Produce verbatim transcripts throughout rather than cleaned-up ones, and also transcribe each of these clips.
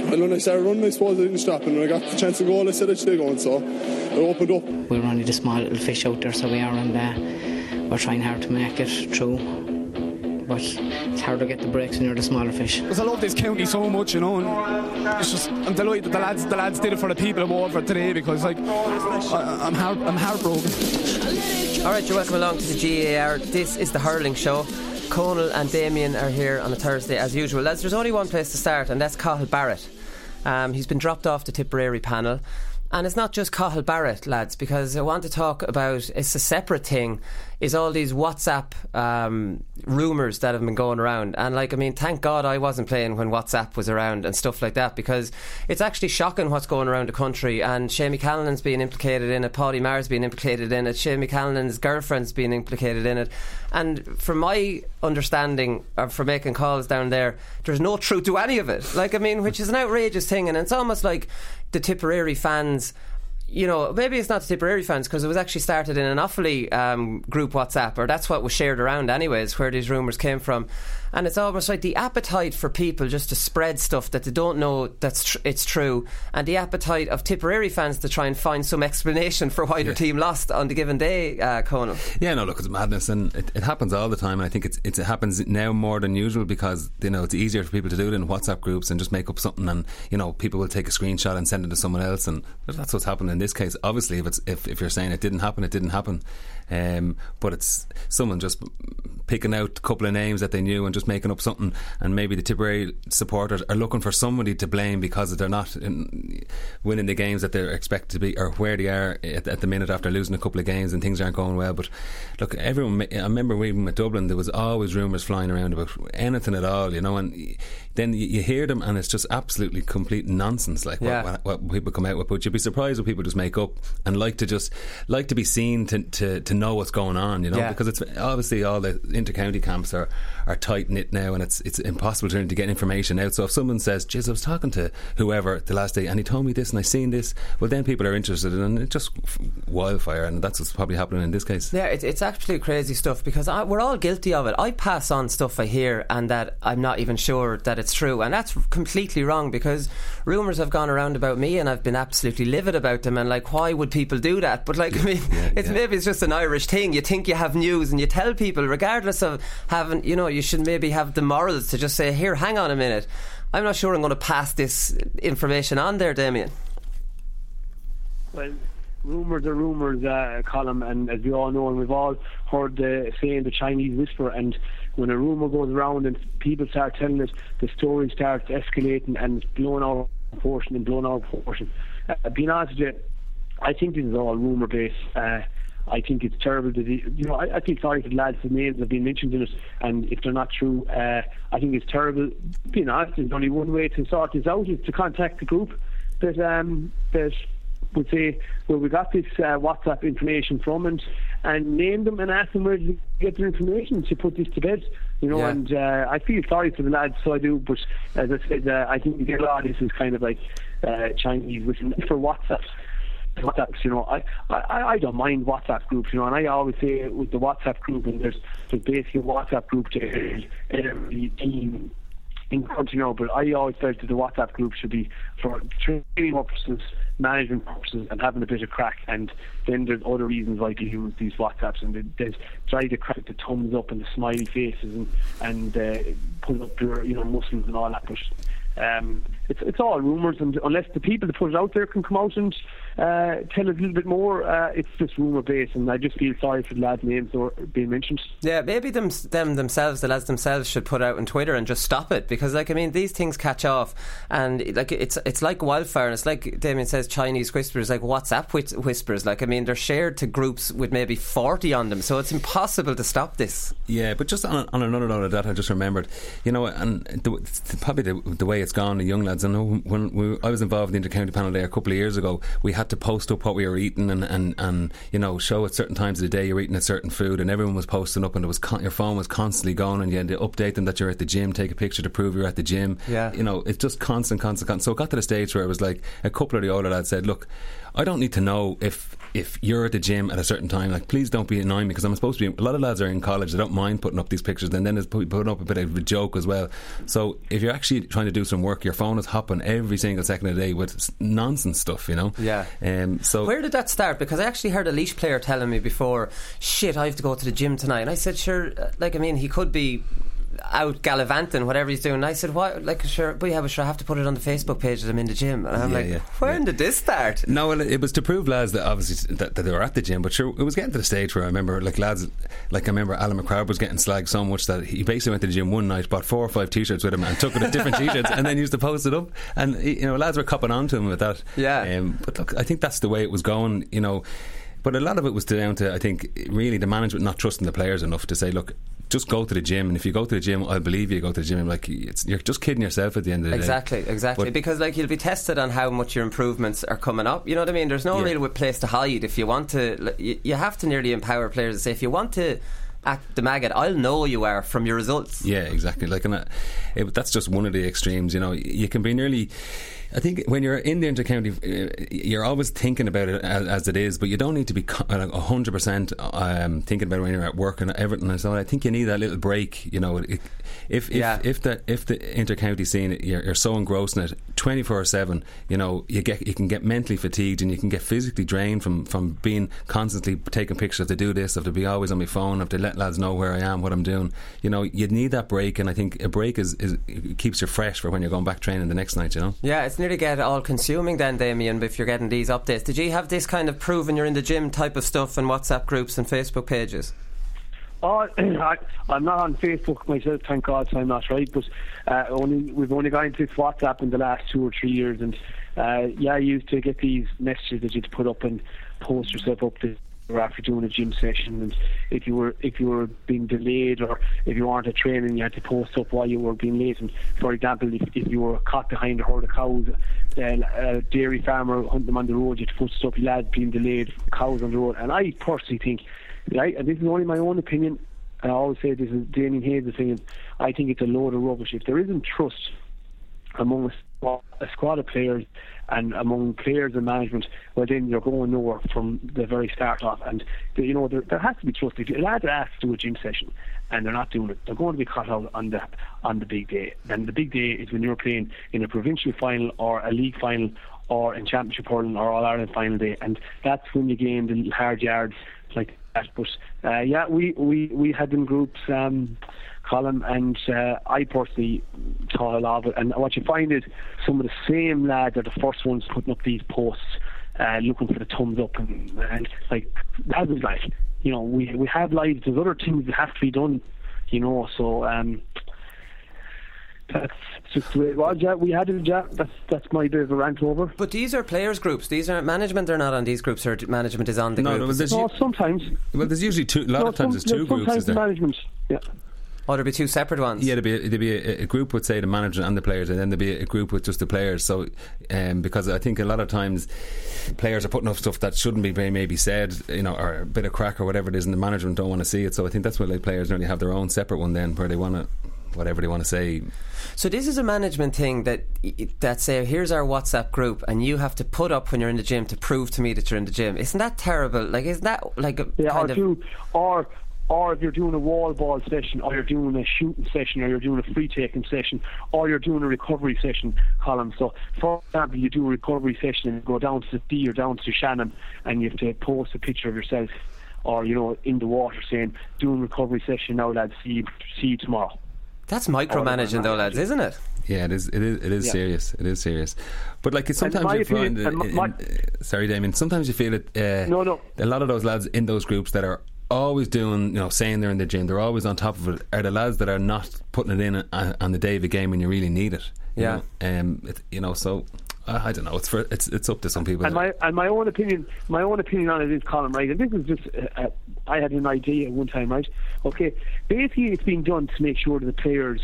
And when I started running, I suppose I didn't stop, and when I got the chance to go, I said I'd stay going, so I opened up. We're only the small little fish out there, so we are, and uh, we're trying hard to make it through. But it's hard to get the breaks when you're the smaller fish. Because I love this county so much, you know, and it's just, I'm delighted that the lads, the lads did it for the people of Waterford today, because like I, I'm heart, I'm heartbroken. All right, you're welcome along to the G A R. This is the hurling show. Conal and Damien are here on a Thursday as usual. Lads, there's only one place to start, and that's Cathal Barrett. Um, he's been dropped off the Tipperary panel. And it's not just Cathal Barrett, lads, because I want to talk about, it's a separate thing, is all these WhatsApp um, rumours that have been going around. And like, I mean, thank God I wasn't playing when WhatsApp was around and stuff like that, because it's actually shocking what's going around the country. And Seamie Callanan's being implicated in it, Paddy Marr's being implicated in it, Seamie Callanan's girlfriend's being implicated in it. And from my understanding of for making calls down there, there's no truth to any of it. Like, I mean, which is an outrageous thing. And it's almost like the Tipperary fans, you know, maybe it's not the Tipperary fans, because it was actually started in an Offaly um, group WhatsApp, or that's what was shared around anyways, where these rumours came from. And it's almost like the appetite for people just to spread stuff that they don't know that's tr- it's true, and the appetite of Tipperary fans to try and find some explanation for why yeah. their team lost on the given day, uh, Conal. Yeah, no, look, it's madness, and it, it happens all the time, and I think it's, it's, it happens now more than usual, because, you know, it's easier for people to do it in WhatsApp groups and just make up something, and, you know, people will take a screenshot and send it to someone else, and that's what's happened in this case. Obviously, if it's if, if you're saying it didn't happen, it didn't happen. Um, but it's someone just picking out a couple of names that they knew and just making up something, and maybe the Tipperary supporters are looking for somebody to blame because they're not in, winning the games that they're expected to be, or where they are at, at the minute after losing a couple of games and things aren't going well. But look, everyone, I remember even with Dublin, there was always rumours flying around about anything at all, you know, and then you hear them and it's just absolutely complete nonsense, like yeah. what, what, what people come out with. But you'd be surprised what people just make up and like to just like to be seen to to, to know what's going on, you know, yeah. because it's obviously all the inter-county camps are, are tight knit now, and it's it's impossible to get information out. So if someone says, "Jeez, I was talking to whoever the last day and he told me this and I seen this," well, then people are interested, and it's just wildfire, and that's what's probably happening in this case. Yeah, it, it's actually crazy stuff, because I, we're all guilty of it. I pass on stuff I hear and that I'm not even sure that it's true, and that's completely wrong, because rumours have gone around about me and I've been absolutely livid about them, and like, why would people do that? But like, I mean, yeah, it's yeah. maybe it's just an Irish thing. You think you have news and you tell people, regardless of having, you know, you should maybe have the morals to just say, here, hang on a minute, I'm not sure I'm going to pass this information on there, Damien. Well, rumours are rumours, uh, Colin, and as we all know, and we've all heard the saying, the Chinese whisper, and when a rumour goes around and people start telling it, the story starts escalating and it's blown out of proportion and blown out of proportion. Uh, being honest with you, I think this is all rumour based. Uh, I think it's terrible that, you know, I, I feel sorry for the lads whose names have been mentioned in it, and if they're not true, uh, I think it's terrible. Being honest, there's only one way to sort this out, is to contact the group that um, that would say where we got this uh, WhatsApp information from, and and name them and ask them where to get their information to put this to bed, you know. Yeah. And uh, I feel sorry for the lads, so I do, but as I said, uh, I think a lot of this is kind of like uh, Chinese written for WhatsApp. WhatsApps, you know, I, I, I don't mind WhatsApp groups, you know, and I always say with the WhatsApp group, and there's, there's basically a WhatsApp group to every, every team in the country, you know, but I always felt that the WhatsApp group should be for training purposes, management purposes, and having a bit of crack. And then there's other reasons why they use these WhatsApps, and there's try to crack the thumbs up and the smiley faces and and uh, put up your, you know, muscles and all that. But um, it's it's all rumours, and unless the people that put it out there can come out and uh, tell us a little bit more, uh, it's just rumour based, and I just feel sorry for the lads' names that are being mentioned. Yeah, maybe them them themselves, the lads themselves, should put out on Twitter and just stop it, because like, I mean, these things catch off, and like it's it's like wildfire, and it's like Damien says, Chinese whispers, like WhatsApp whispers. Like, I mean, they're shared to groups with maybe forty on them, so it's impossible to stop this. Yeah, but just on, on another note of that, I just remembered, you know, and the, probably the, the way it's gone, the young lads, I know when we, I was involved in the inter-county panel there a couple of years ago, we had had to post up what we were eating and, and, and you know, show at certain times of the day you're eating a certain food, and everyone was posting up, and it was con- your phone was constantly going, and you had to update them that you're at the gym, take a picture to prove you're at the gym. Yeah. You know, it's just constant, constant, constant. So it got to the stage where it was like a couple of the older lads said, look, I don't need to know if if you're at the gym at a certain time. Like, please don't be annoying me, because I'm supposed to be. A lot of lads are in college; they don't mind putting up these pictures, and then there's putting up a bit of a joke as well. So if you're actually trying to do some work, your phone is hopping every single second of the day with nonsense stuff, you know. Yeah. Um, so where did that start? Because I actually heard a Laois player telling me before, "Shit, I have to go to the gym tonight," and I said, "Sure." Like, I mean, he could be out gallivanting, whatever he's doing. And I said, "What?" Like, sure, but yeah, but sure, I have to put it on the Facebook page that I'm in the gym. And I'm yeah, like, yeah, when yeah. did this start? No, well, it was to prove lads that obviously that, that they were at the gym, but sure, it was getting to the stage where I remember, like lads, like I remember Alan McCrab was getting slagged so much that he basically went to the gym one night, bought four or five t-shirts with him, and took it at different t-shirts, and then used to post it up. And you know, lads were copping on to him with that. Yeah. Um, but look, I think that's the way it was going. You know. But a lot of it was down to, I think, really the management not trusting the players enough to say, look, just go to the gym, and if you go to the gym, I'll believe you go to the gym. Like, it's, you're just kidding yourself at the end of the exactly, day. Exactly, exactly. But because like you'll be tested on how much your improvements are coming up. You know what I mean? There's no yeah. real place to hide. If you want to, you, you have to nearly empower players to say, if you want to act the maggot, I'll know you are from your results. Yeah, exactly. Like, and it, that's just one of the extremes. You know, you can be nearly. I think when you're in the intercounty, you're always thinking about it as, as it is, but you don't need to be one hundred percent um, thinking about it when you're at work and everything. And so I think you need that little break. You know, if if yeah. if the if the intercounty scene, you're, you're so engrossed in it twenty-four seven, you know, you get you can get mentally fatigued, and you can get physically drained from, from being constantly taking pictures. To do this, of to be always on my phone, of to let lads know where I am, what I'm doing. You know, you need that break, and I think a break is, is it keeps you fresh for when you're going back training the next night. You know. Yeah, it's nearly get all consuming then, Damien, if you're getting these updates. Did you have this kind of proving you're in the gym type of stuff in WhatsApp groups and Facebook pages? Oh, I, I'm not on Facebook myself, thank God, so I'm not, right? But uh, only we've only gone into WhatsApp in the last two or three years, and uh, yeah, I used to get these messages that you'd put up and post yourself up to after doing a gym session, and if you were if you were being delayed, or if you weren't at training, you had to post up why you were being late. And for example, if, if you were caught behind a herd of cows, then a dairy farmer hunting them on the road, you had to post up lads being delayed, cows on the road. And I personally think, right, and this is only my own opinion, and I always say this is Damien Hayes' opinion, I think it's a load of rubbish. If there isn't trust among a squad, a squad of players and among players and management, well, then you're going nowhere from the very start off. And you know, there, there has to be trust. If lads are asked to do a gym session and they're not doing it, they're going to be caught out on the on the big day. And the big day is when you're playing in a provincial final or a league final or in Championship hurling or All Ireland final day, and that's when you gain the hard yards like that. But uh, yeah, we, we, we had them groups, um, Colin, and uh, I personally thought a lot of it. And what you find is some of the same lads are the first ones putting up these posts, uh, looking for the thumbs up, and, and like that was like, you know, we we have lives. There's other things that have to be done, you know. So um, that's just the way it was. Yeah, we had it. Yeah, that's that's my bit of a rant over. But these are players groups. These aren't management. They're not on these groups, or management is on the no, groups. No, there's no, sometimes. Well, there's usually two. A lot no, of times some, there's two groups. Sometimes Is there? management. Yeah. Oh, there'd be two separate ones. Yeah, there'd be, a, there'd be a, a group with, say, the manager and the players, and then there'd be a group with just the players. So, um, because I think a lot of times players are putting up stuff that shouldn't be maybe said, you know, or a bit of crack or whatever it is, and the management don't want to see it. So I think that's why the players nearly have their own separate one then, where they want to, whatever they want to say. So this is a management thing that that say, here's our WhatsApp group, and you have to put up when you're in the gym to prove to me that you're in the gym. Isn't that terrible? Like, isn't that like a yeah, kind or of do, or or if you're doing a wall ball session, or you're doing a shooting session, or you're doing a free taking session, or you're doing a recovery session, Colin. So, for example, you do a recovery session and you go down to the sea or down to Shannon, and you have to post a picture of yourself, or you know, in the water, saying, "Doing recovery session now, lads. See you, see you tomorrow." That's micromanaging, though, lads, isn't it? Yeah, it is. It is. It is yeah. serious. It is serious. But like, it's sometimes you opinion, find. Uh, in, my, uh, sorry, Damien. Sometimes you feel it. Uh, no, no. A lot of those lads in those groups that are always doing, you know, saying they're in the gym, they're always on top of it, are the lads that are not putting it in on, on the day of a game when you really need it. You yeah. know? Um. It, you know. So. Uh, I don't know. It's for, it's it's up to some people. And my and my own opinion, my own opinion on it is, Colin, right? And this is just, uh, uh, I had an idea at one time, right? Okay, basically it's being done to make sure that the players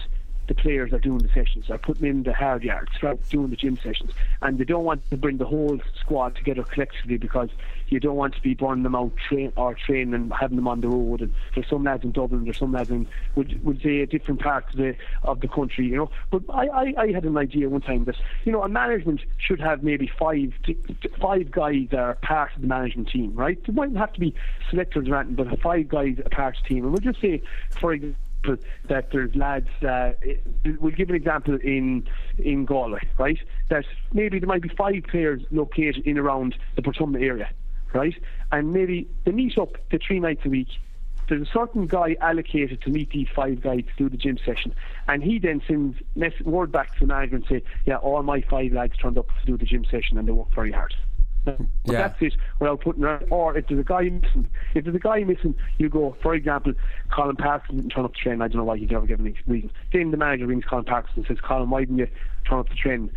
the players are doing the sessions, are putting in the hard yards, start doing the gym sessions, and they don't want to bring the whole squad together collectively because you don't want to be burning them out train or training and having them on the road. And there's some lads in Dublin, there's some lads in would would say a different part of the of the country, you know. But I, I, I had an idea one time that, you know, a management should have maybe five five guys that are part of the management team, right? There mightn't have to be selectors or anything, but five guys are part of the team. And we'll just say, for example, that there's lads, uh, we'll give an example in in Galway, right? That maybe there might be five players located in around the Portumna area, right? And maybe they meet up the three nights a week. There's a certain guy allocated to meet these five guys to do the gym session, and he then sends mess- word back to the management and say, yeah, all my five lads turned up to do the gym session and they work very hard. But yeah. that's it, without putting around. Or if there's a guy missing, if there's a guy missing, you go, for example, Colin Parkinson didn't turn up to train. I don't know why he's never given any reason. Then the manager rings Colin Parkinson and says, Colin, why didn't you turn up to train?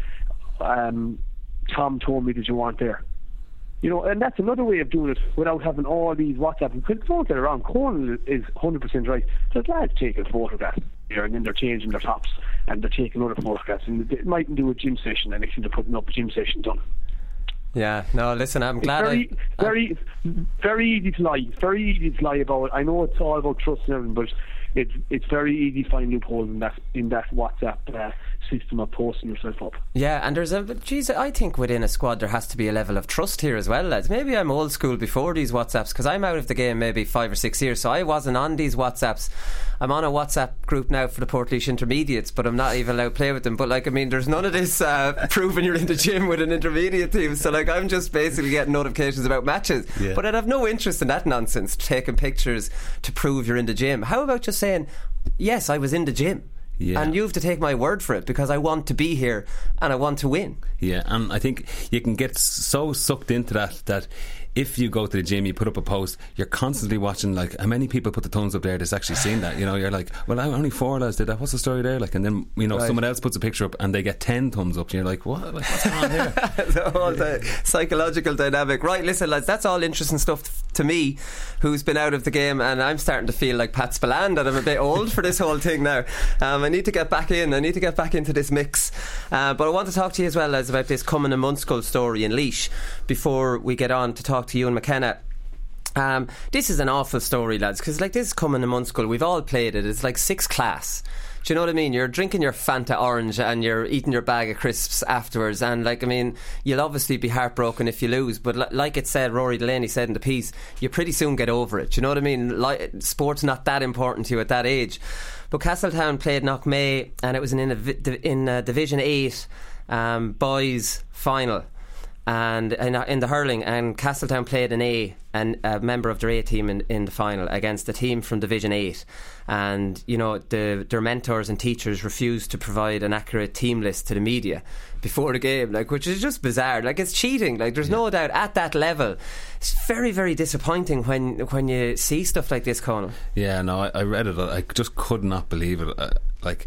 Um, Tom told me that you weren't there. You know, and that's another way of doing it without having all these WhatsApp. Because don't get it wrong, Cornell is one hundred percent right. There's lads taking photographs here and then they're changing their tops and they're taking other photographs and they mightn't do a gym session and they're putting up a gym session done. Yeah, no, listen, I'm glad it's very, I... very, very easy to lie. It's very easy to lie about it. I know it's all about trust and everything, but it's it's very easy to find loopholes in that in that WhatsApp uh, system of posting yourself up. Yeah, and there's a geez, I think within a squad there has to be a level of trust here as well, lads. Maybe I'm old school before these WhatsApps because I'm out of the game maybe five or six years, so I wasn't on these WhatsApps. I'm on a WhatsApp group now for the Portlaoise Intermediates, but I'm not even allowed to play with them. But like, I mean, there's none of this uh, proving you're in the gym with an intermediate team. So like, I'm just basically getting notifications about matches. Yeah. But I'd have no interest in that nonsense, taking pictures to prove you're in the gym. How about just saying, yes, I was in the gym. Yeah. And you have to take my word for it because I want to be here and I want to win. Yeah, and I think you can get so sucked into that that if you go to the gym, you put up a post, you're constantly watching like how many people put the thumbs up there that's actually seen that. You know, you're like, well, only four lads did that. What's the story there? Like, and then you know, right. someone else puts a picture up and they get ten thumbs up. And you're like, what? Like, what's going on here? The whole the psychological dynamic. Right, listen, lads, that's all interesting stuff to me, who's been out of the game, and I'm starting to feel like Pat Spillane that I'm a bit old for this whole thing now. Um, I need to get back in. I need to get back into this mix. Uh, but I want to talk to you as well as about this Cumann and Munskull story in Laois before we get on to talk to Ewan McKenna. Um, this is an awful story, lads, because like this Cumann and Munskull, we've all played it. It's like sixth class. Do you know what I mean? You're drinking your Fanta orange and you're eating your bag of crisps afterwards, and like, I mean, you'll obviously be heartbroken if you lose, but l- like it said, Rory Delaney said in the piece, you pretty soon get over it. Do you know what I mean? Like, sport's not that important to you at that age. But Castletown played Knockmay, and it was in a, in a Division eight um, boys final, and in, in the hurling, and Castletown played an A, and a member of their A team in, in the final against a team from Division eight, and you know, the, their mentors and teachers refused to provide an accurate team list to the media before the game, like, which is just bizarre. Like, it's cheating. Like, there's yeah. no doubt at that level. It's very, very disappointing when when you see stuff like this, Conal. Yeah, no, I, I read it. I just could not believe it. I, like.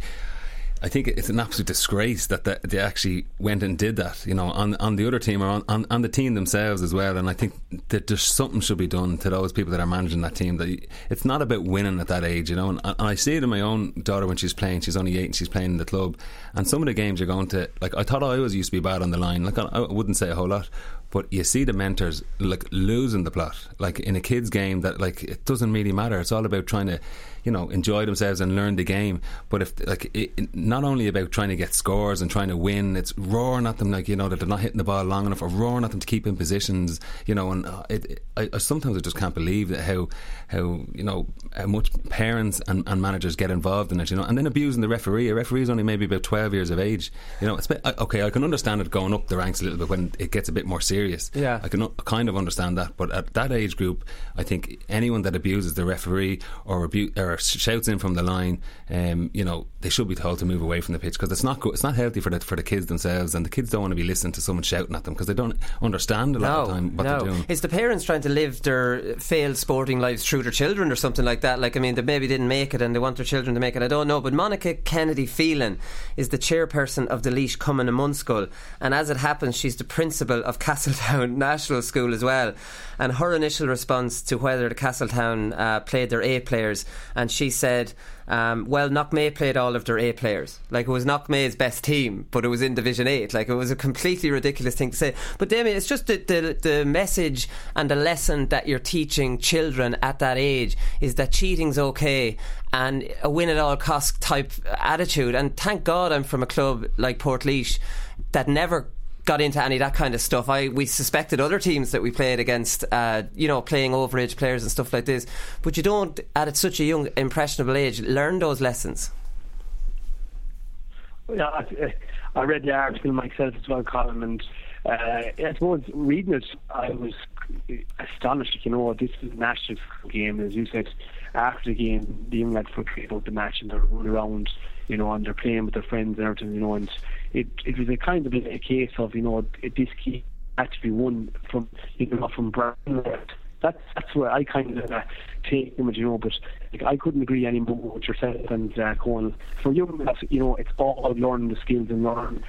I think it's an absolute disgrace that the, they actually went and did that, you know, on on the other team or on, on, on the team themselves as well. And I think that there's something should be done to those people that are managing that team. That it's not about winning at that age, you know. And, and I see it in my own daughter when she's playing. She's only eight and she's playing in the club. And some of the games you're going to, like, I thought I always used to be bad on the line. Like, I, I wouldn't say a whole lot. But you see the mentors like losing the plot, like in a kid's game that like it doesn't really matter. It's all about trying to, you know, enjoy themselves and learn the game. But if like it, it, not only about trying to get scores and trying to win, it's roaring at them like, you know, that they're not hitting the ball long enough, or roaring at them to keep in positions, you know. And uh, it, it, I, I sometimes I just can't believe that how how you know how much parents and, and managers get involved in it, you know, and then abusing the referee. A referee is only maybe about twelve years of age, you know. It's, okay, I can understand it going up the ranks a little bit when it gets a bit more serious. Yeah, I can kind of understand that, but at that age group, I think anyone that abuses the referee or abu- or shouts in from the line, um, you know, they should be told to move away from the pitch, because it's not go- it's not healthy for the for the kids themselves, and the kids don't want to be listening to someone shouting at them because they don't understand a lot no, of the time what no. they're doing. It's the parents trying to live their failed sporting lives through their children or something like that. Like, I mean, they maybe didn't make it and they want their children to make it. I don't know, but Monica Kennedy Phelan is the chairperson of the Laois Cumann and Munskull, and as it happens, she's the principal of Castle Castletown National School as well, and her initial response to whether the Castletown uh, played their A players, and she said, um, well, Knockmay played all of their A players. Like, it was Knockmay's best team, but it was in Division eight. Like, it was a completely ridiculous thing to say. But Damien, it's just the, the, the message and the lesson that you're teaching children at that age is that cheating's okay, and a win at all costs type attitude. And thank God I'm from a club like Portlaoise that never got into any of that kind of stuff. I we suspected other teams that we played against, uh, you know, playing overage players and stuff like this. But you don't, at such a young, impressionable age, learn those lessons. Yeah, I, I read the article myself as well, Colin, and uh, I suppose reading it, I was astonished. You know, this is a national game, as you said. After the game, the young lads forget about the match and they're running around, you know, and they're playing with their friends and everything, you know, and it it was a kind of a, a case of, you know, this game had to be won from, you know, from Brown. That's that's where I kind of uh, take them, you know, but like, I couldn't agree any more with yourself and uh, Conal. For young lads, you know, it's all learning the skills and learning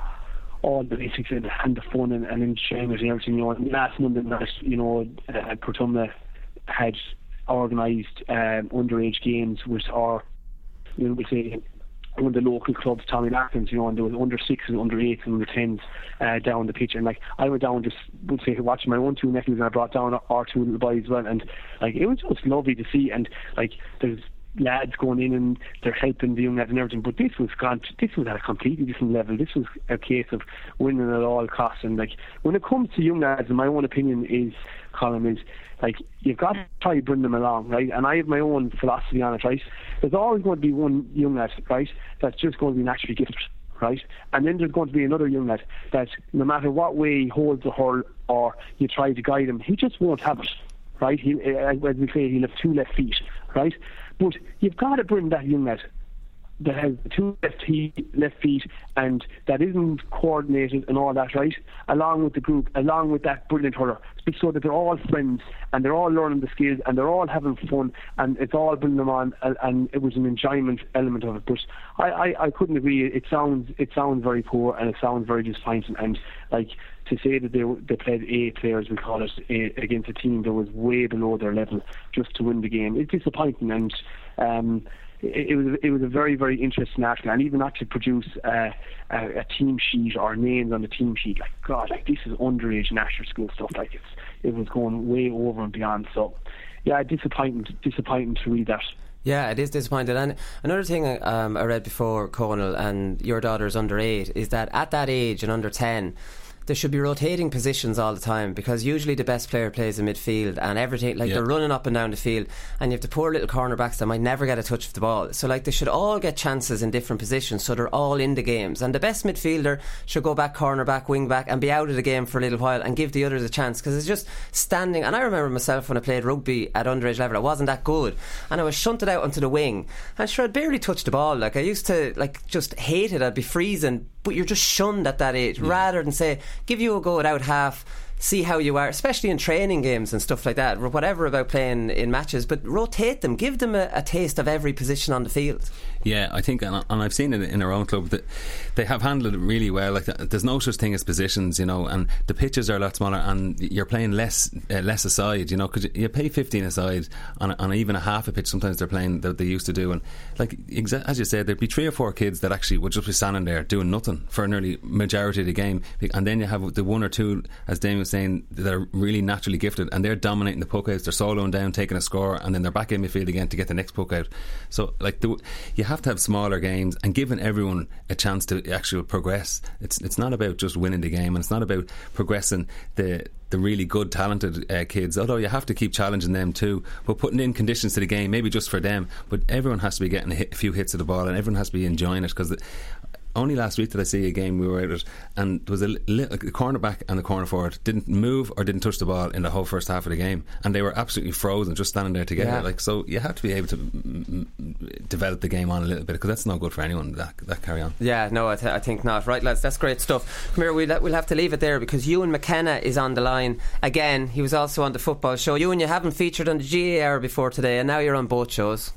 all the basics and, and the fun and, and enjoying it and everything, you know. And last Monday night, you know, uh, Portumna had organised um, underage games with our, you know, we say one of the local clubs, Tommy Larkins, you know, and there was under sixes, under eights, and under tens uh, down the pitch. And like, I went down just, would say, watching my own two nephews, and I brought down our two little boys as well. And like, it was just lovely to see. And like, there's lads going in and they're helping the young lads and everything. But this was gone, this was at a completely different level. This was a case of winning at all costs. And like, when it comes to young lads, in my own opinion, is, Colin, is like, you've got to try to bring them along, right? And I have my own philosophy on it, right? There's always going to be one young lad, right, that's just going to be naturally gifted, right? And then there's going to be another young lad that no matter what way he holds the hurl or you try to guide him, he just won't have it, right? He, as we say, he'll have two left feet, right? But you've got to bring that young lad that has two left feet, left feet and that isn't coordinated and all that, right, along with the group, along with that brilliant hurler, so that they're all friends and they're all learning the skills and they're all having fun and it's all bringing them on, and, and it was an enjoyment element of it. But I, I, I couldn't agree. It sounds it sounds very poor and it sounds very disappointing, and like, to say that they they played A players, we call it, a, against a team that was way below their level just to win the game, it's disappointing. And um It, it was it was a very, very interesting article, and even actually produce uh, a, a team sheet or names on the team sheet. Like, God, like, this is underage national school stuff. Like, it's it was going way over and beyond. So, yeah, disappointing, disappointing to read that. Yeah, it is disappointing. And another thing um, I read before, Conal, and your daughter's under eight, is that at that age and under ten, there should be rotating positions all the time, because usually the best player plays in midfield and everything, like, yeah, they're running up and down the field, and you have the poor little cornerbacks that might never get a touch of the ball. So like, they should all get chances in different positions so they're all in the games, and the best midfielder should go back cornerback, wing back, and be out of the game for a little while and give the others a chance, because it's just standing. And I remember myself when I played rugby at underage level, I wasn't that good and I was shunted out onto the wing, and sure, I'd barely touched the ball. Like, I used to like just hate it. I'd be freezing, but you're just shunned at that age, yeah, rather than say, give you a go at out half, see how you are, especially in training games and stuff like that, or whatever about playing in matches, but rotate them, give them a, a taste of every position on the field. Yeah, I think, and, and I've seen it in our own club, that they have handled it really well. Like, there's no such thing as positions, you know, and the pitches are a lot smaller, and you're playing less uh, less aside, you know, because you pay fifteen aside on, on even a half a pitch. Sometimes they're playing that they used to do, and like, exa- as you said, there'd be three or four kids that actually would just be standing there doing nothing for nearly majority of the game, and then you have the one or two, as Damien was saying, that are really naturally gifted, and they're dominating the puck outs, they're soloing down, taking a score, and then they're back in midfield again to get the next puck out. So like, the, you have to have smaller games and giving everyone a chance to actually progress. It's it's not about just winning the game, and it's not about progressing the the really good, talented uh, kids, although you have to keep challenging them too, but putting in conditions to the game, maybe just for them, but everyone has to be getting a, hit, a few hits of the ball, and everyone has to be enjoying it, because only last week did I see a game we were at it, and there was a, li- a cornerback and the corner forward didn't move or didn't touch the ball in the whole first half of the game, and they were absolutely frozen, just standing there together. Yeah. Like, so you have to be able to m- m- develop the game on a little bit, because that's not good for anyone, that, that carry on. Yeah, no, I, th- I think not. Right, lads, that's great stuff. Come here, we'll, we'll have to leave it there, because Ewan McKenna is on the line again. He was also on the football show. Ewan, you haven't featured on the G A R before today, and now you're on both shows.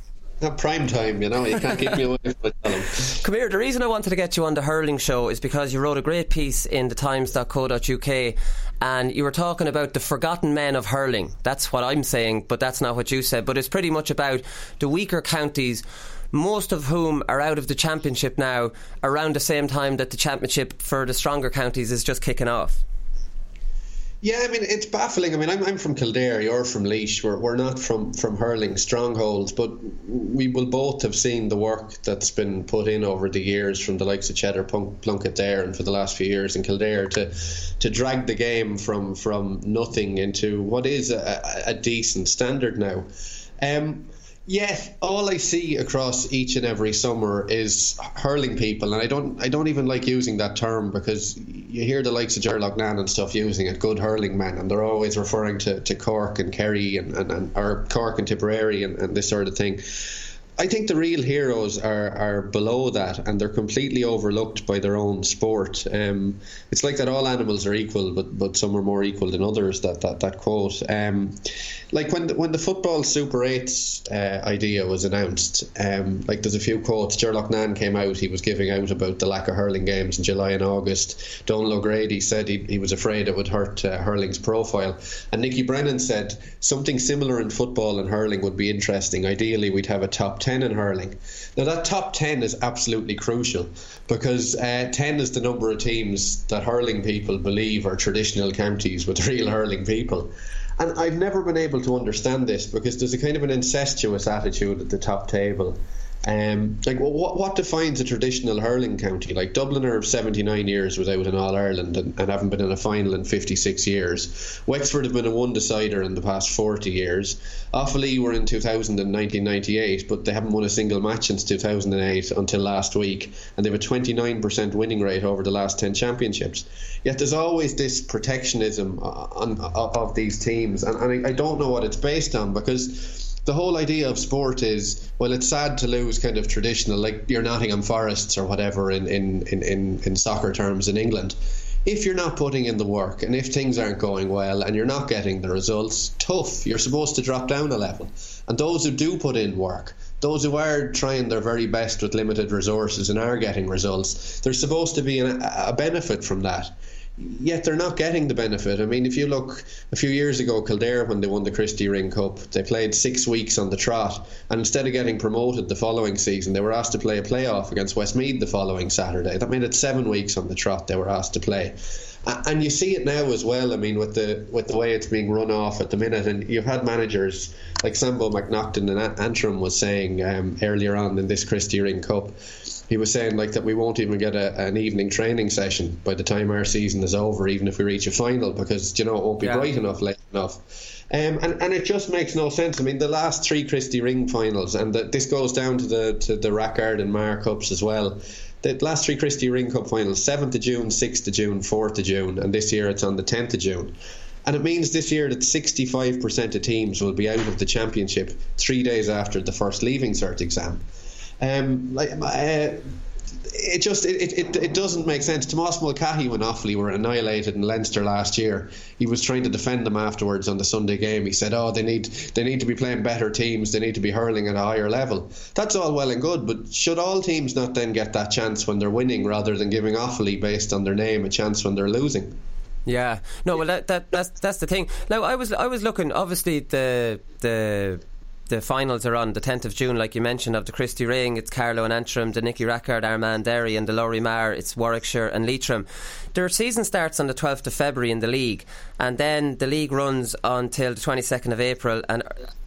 not prime time, you know. You can't keep me away from it. Come here, the reason I wanted to get you on the hurling show is because you wrote a great piece in the times dot co dot U K and you were talking about the forgotten men of hurling. That's what I'm saying, but that's not what you said. But it's pretty much about the weaker counties, most of whom are out of the championship now around the same time that the championship for the stronger counties is just kicking off. Yeah, I mean, it's baffling. I mean, I'm, I'm from Kildare, you're from Laois. We're, we're not from, from hurling strongholds, but we will both have seen the work that's been put in over the years from the likes of Cheddar Plunkett there and for the last few years in Kildare to to drag the game from, from nothing into what is a, a decent standard now. Um, Yeah, all I see across each and every summer is hurling people, and I don't I don't even like using that term because you hear the likes of Ger Loughnane and stuff using it, good hurling men, and they're always referring to, to Cork and Kerry and, and, and or Cork and Tipperary and, and this sort of thing. I think the real heroes are, are below that, and they're completely overlooked by their own sport. Um, it's like that all animals are equal, but, but some are more equal than others, that that, that quote. Um, like when the, when the football Super eights uh, idea was announced, um, like there's a few quotes. Ger Loughnane came out, he was giving out about the lack of hurling games in July and August. Donal O'Grady said he, he was afraid it would hurt uh, hurling's profile. And Nicky Brennan said something similar in football and hurling would be interesting. Ideally, we'd have a top ten in hurling. Now that top ten is absolutely crucial because uh, ten is the number of teams that hurling people believe are traditional counties with real hurling people. And I've never been able to understand this because there's a kind of an incestuous attitude at the top table. Um, like what, what defines a traditional hurling county? Like Dublin are seventy-nine years without an All-Ireland and, and haven't been in a final in fifty-six years. Wexford have been a one-decider in the past forty years. Offaly were in two thousand and nineteen ninety-eight, but they haven't won a single match since two thousand eight until last week, and they have a twenty-nine percent winning rate over the last ten championships. Yet there's always this protectionism on, on, of these teams, and, and I, I don't know what it's based on because the whole idea of sport is, well, it's sad to lose kind of traditional, like your Nottingham Forests or whatever in, in, in, in, in soccer terms in England. If you're not putting in the work and if things aren't going well and you're not getting the results, tough, you're supposed to drop down a level. And those who do put in work, those who are trying their very best with limited resources and are getting results, there's supposed to be an, a benefit from that. Yet they're not getting the benefit. I mean, if you look a few years ago, Kildare, when they won the Christy Ring Cup, they played six weeks on the trot, and instead of getting promoted the following season, they were asked to play a playoff against Westmeath the following Saturday. That meant it's seven weeks on the trot they were asked to play. And you see it now as well. I mean, with the with the way it's being run off at the minute, and you've had managers like Sambo McNaughton and Antrim was saying um, earlier on in this Christy Ring Cup. He was saying like that we won't even get a, an evening training session by the time our season is over, even if we reach a final, because you know it won't be yeah. bright enough late enough. Um, and and it just makes no sense. I mean, the last three Christy Ring finals, and the, this goes down to the to the Rackard and Mar Cups as well. The last three Christy Ring Cup finals, seventh of June, sixth of June, fourth of June, and this year it's on the tenth of June. And it means this year that sixty-five percent of teams will be out of the championship three days after the first Leaving Cert exam. Um, like uh, it just it, it it doesn't make sense. Tomás Mulcahy, when Offaly were annihilated in Leinster last year, he was trying to defend them afterwards on the Sunday game. He said, "Oh, they need they need to be playing better teams. They need to be hurling at a higher level." That's all well and good, but should all teams not then get that chance when they're winning, rather than giving Offaly, based on their name, a chance when they're losing? Yeah, no, well that, that that's that's the thing. Now I was I was looking. Obviously the the. The finals are on the tenth of June, like you mentioned, of the Christy Ring. It's Carlow and Antrim, the Nicky Rackard, Armagh, Derry, and the Lowry Mar. It's Warwickshire and Leitrim. Their season starts on the twelfth of February in the league, and then the league runs until the twenty-second of April, and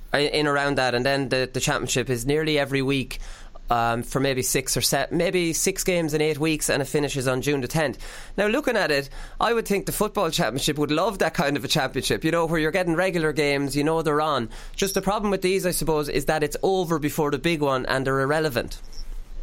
in around that, and then the, the championship is nearly every week. Um, for maybe six or seven, maybe six games in eight weeks, and it finishes on June the tenth. Now, looking at it, I would think the football championship would love that kind of a championship, you know, where you're getting regular games, you know they're on. Just the problem with these, I suppose, is that it's over before the big one and they're irrelevant.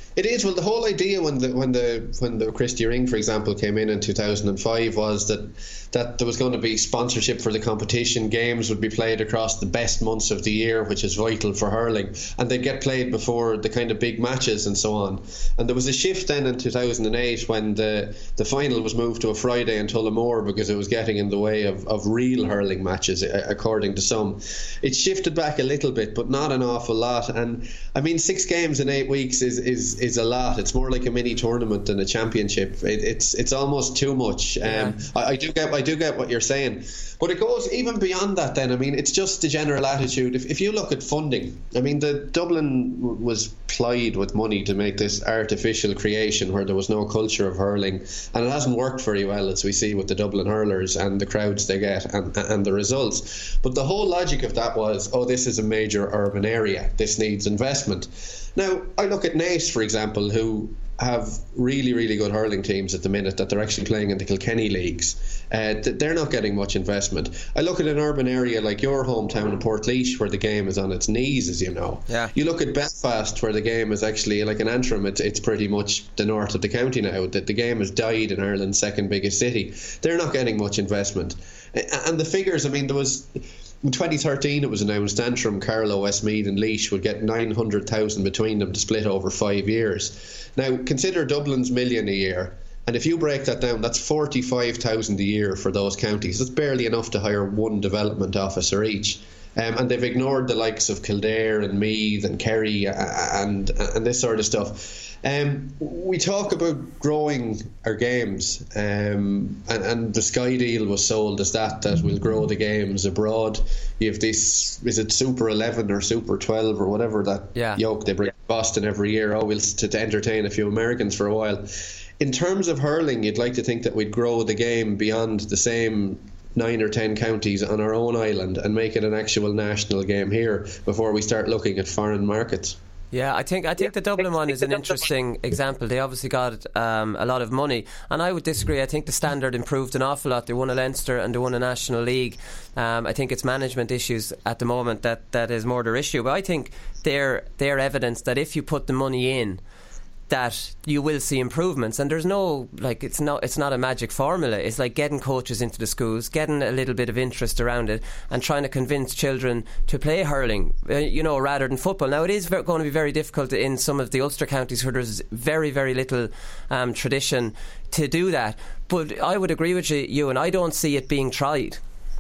It is. Well, the whole idea when the when the when the Christy Ring, for example, came in in two thousand five was that that there was going to be sponsorship for the competition. Games would be played across the best months of the year, which is vital for hurling, and they'd get played before the kind of big matches and so on. And there was a shift then in two thousand eight when the the final was moved to a Friday in Tullamore because it was getting in the way of, of real hurling matches, according to some. It shifted back a little bit, but not an awful lot. And I mean, six games in eight weeks is is is a lot. It's more like a mini tournament than a championship. It, it's it's almost too much. Yeah. Um, I, I do get I do get what you're saying, but it goes even beyond that. Then I mean, it's just the general attitude. If if you look at funding, I mean, the Dublin w- was plied with money to make this artificial creation where there was no culture of hurling, and it hasn't worked very well, as we see with the Dublin hurlers and the crowds they get and and the results. But the whole logic of that was, oh, this is a major urban area. This needs investment. Now, I look at Naas, for example, who have really, really good hurling teams at the minute that they're actually playing in the Kilkenny leagues. Uh, they're not getting much investment. I look at an urban area like your hometown in Portlaoise, where the game is on its knees, as you know. Yeah. You look at Belfast, where the game is actually like an Antrim. It's, it's pretty much the north of the county now. That the game has died in Ireland's second biggest city. They're not getting much investment. And the figures, I mean, there was... In twenty thirteen, it was announced Antrim, Carlow, Westmeath and Laois would get nine hundred thousand between them to split over five years. Now, consider Dublin's million a year, and if you break that down, that's forty-five thousand a year for those counties. That's barely enough to hire one development officer each. Um, and they've ignored the likes of Kildare and Meath and Kerry and, and, and this sort of stuff. Um, we talk about growing our games, um, and, and the Sky deal was sold as that, that will grow the games abroad. You have this, is it Super eleven or Super twelve or whatever that yeah. yoke they bring to Boston every year, oh, we'll, to, to entertain a few Americans for a while. In terms of hurling, you'd like to think that we'd grow the game beyond the same nine or ten counties on our own island and make it an actual national game here before we start looking at foreign markets. Yeah, I think I think the Dublin one is an interesting example. They obviously got um, a lot of money, and I would disagree. I think the standard improved an awful lot. They won a Leinster and they won a National League. Um, I think it's management issues at the moment that, that is more their issue. But I think they're they're evidence that if you put the money in, that you will see improvements. And there's no, like, it's not it's not a magic formula. It's like getting coaches into the schools, getting a little bit of interest around it, and trying to convince children to play hurling, uh, you know, rather than football. Now, it is very, going to be very difficult in some of the Ulster counties where there's very, very little um, tradition to do that. But I would agree with you, you, and I don't see it being tried.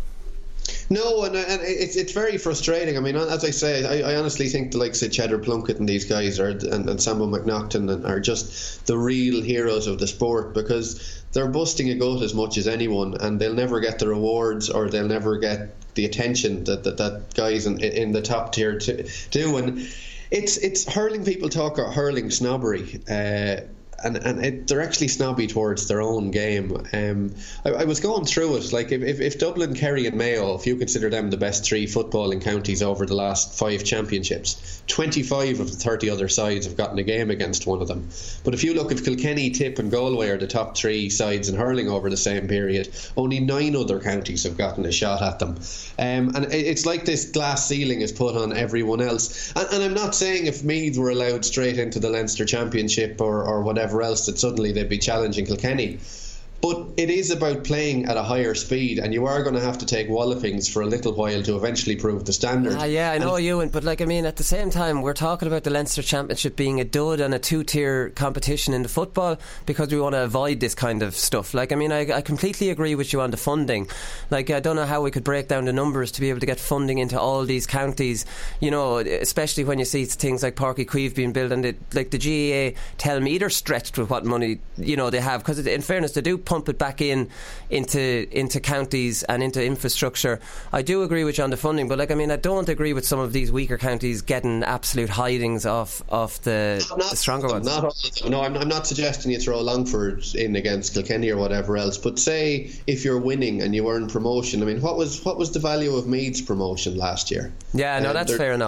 No, and, and it's it's very frustrating. I mean, as I say, I, I honestly think the likes of Cheddar Plunkett and these guys are, and, and Sambo McNaughton are just the real heroes of the sport, because they're busting a gut as much as anyone, and they'll never get the rewards or they'll never get the attention that that, that guys in, in the top tier do. And it's it's hurling people talk about hurling snobbery. Uh, And, and it, they're actually snobby towards their own game. Um, I, I was going through it. Like if, if, if Dublin, Kerry and Mayo, if you consider them the best three footballing counties over the last five championships, twenty-five of the thirty other sides have gotten a game against one of them. But if you look at Kilkenny, Tip and Galway are the top three sides in hurling over the same period, only nine other counties have gotten a shot at them. Um, and it, it's like this glass ceiling is put on everyone else. And, and I'm not saying if Meath were allowed straight into the Leinster Championship or, or whatever else that suddenly they'd be challenging Kilkenny. But it is about playing at a higher speed, and you are going to have to take wallopings for a little while to eventually prove the standard. Ah, yeah, I know, and Ewan, but like, I mean, at the same time, we're talking about the Leinster Championship being a dud and a two-tier competition in the football because we want to avoid this kind of stuff. Like, I mean, I, I completely agree with you on the funding. Like, I don't know how we could break down the numbers to be able to get funding into all these counties, you know, especially when you see things like Páirc Uí Chaoimh being built, and it, like the G A A tell me they're stretched with what money, you know, they have, because in fairness, they do pump it back in into into counties and into infrastructure. I do agree with you on the funding, but like, I mean, I don't agree with some of these weaker counties getting absolute hidings off off the, not, the stronger ones. Not all, no, I'm, I'm not suggesting you throw Longford in against Kilkenny or whatever else, but say if you're winning and you earn promotion, I mean, what was what was the value of Meath's promotion last year? Yeah, no, um, that's fair enough.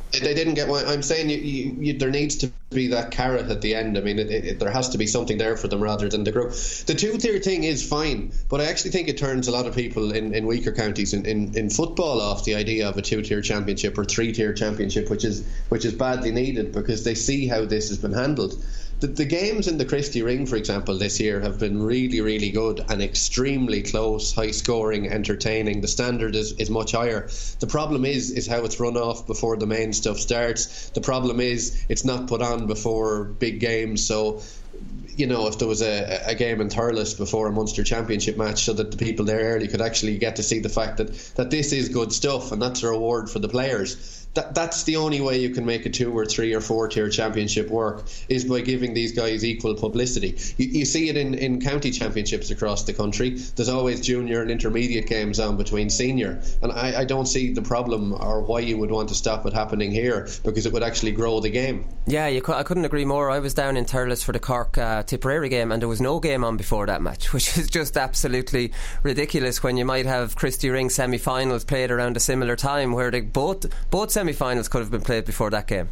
They didn't get one. I'm saying you, you, you, there needs to be that carrot at the end. I mean, it, it, there has to be something there for them rather than the group. The two-tier thing is fine, but I actually think it turns a lot of people in, in weaker counties in, in, in football off the idea of a two-tier championship or three-tier championship, which is which is badly needed because they see how this has been handled. The, the games in the Christie Ring, for example, this year have been really, really good and extremely close, high-scoring, entertaining. The standard is, is much higher. The problem is is how it's run off before the main stuff starts. The problem is it's not put on before big games. So, you know, if there was a, a game in Thurles before a Munster Championship match so that the people there early could actually get to see the fact that, that this is good stuff and that's a reward for the players. That, that's the only way you can make a two or three or four tier championship work, is by giving these guys equal publicity. You, you see it in, in county championships across the country. There's always junior and intermediate games on between senior, and I, I don't see the problem or why you would want to stop it happening here, because it would actually grow the game. Yeah, you, I couldn't agree more. I was down in Thurles for the Cork uh, Tipperary game, and there was no game on before that match, which is just absolutely ridiculous when you might have Christie Ring semi-finals played around a similar time, where they both both semi-finals could have been played before that game.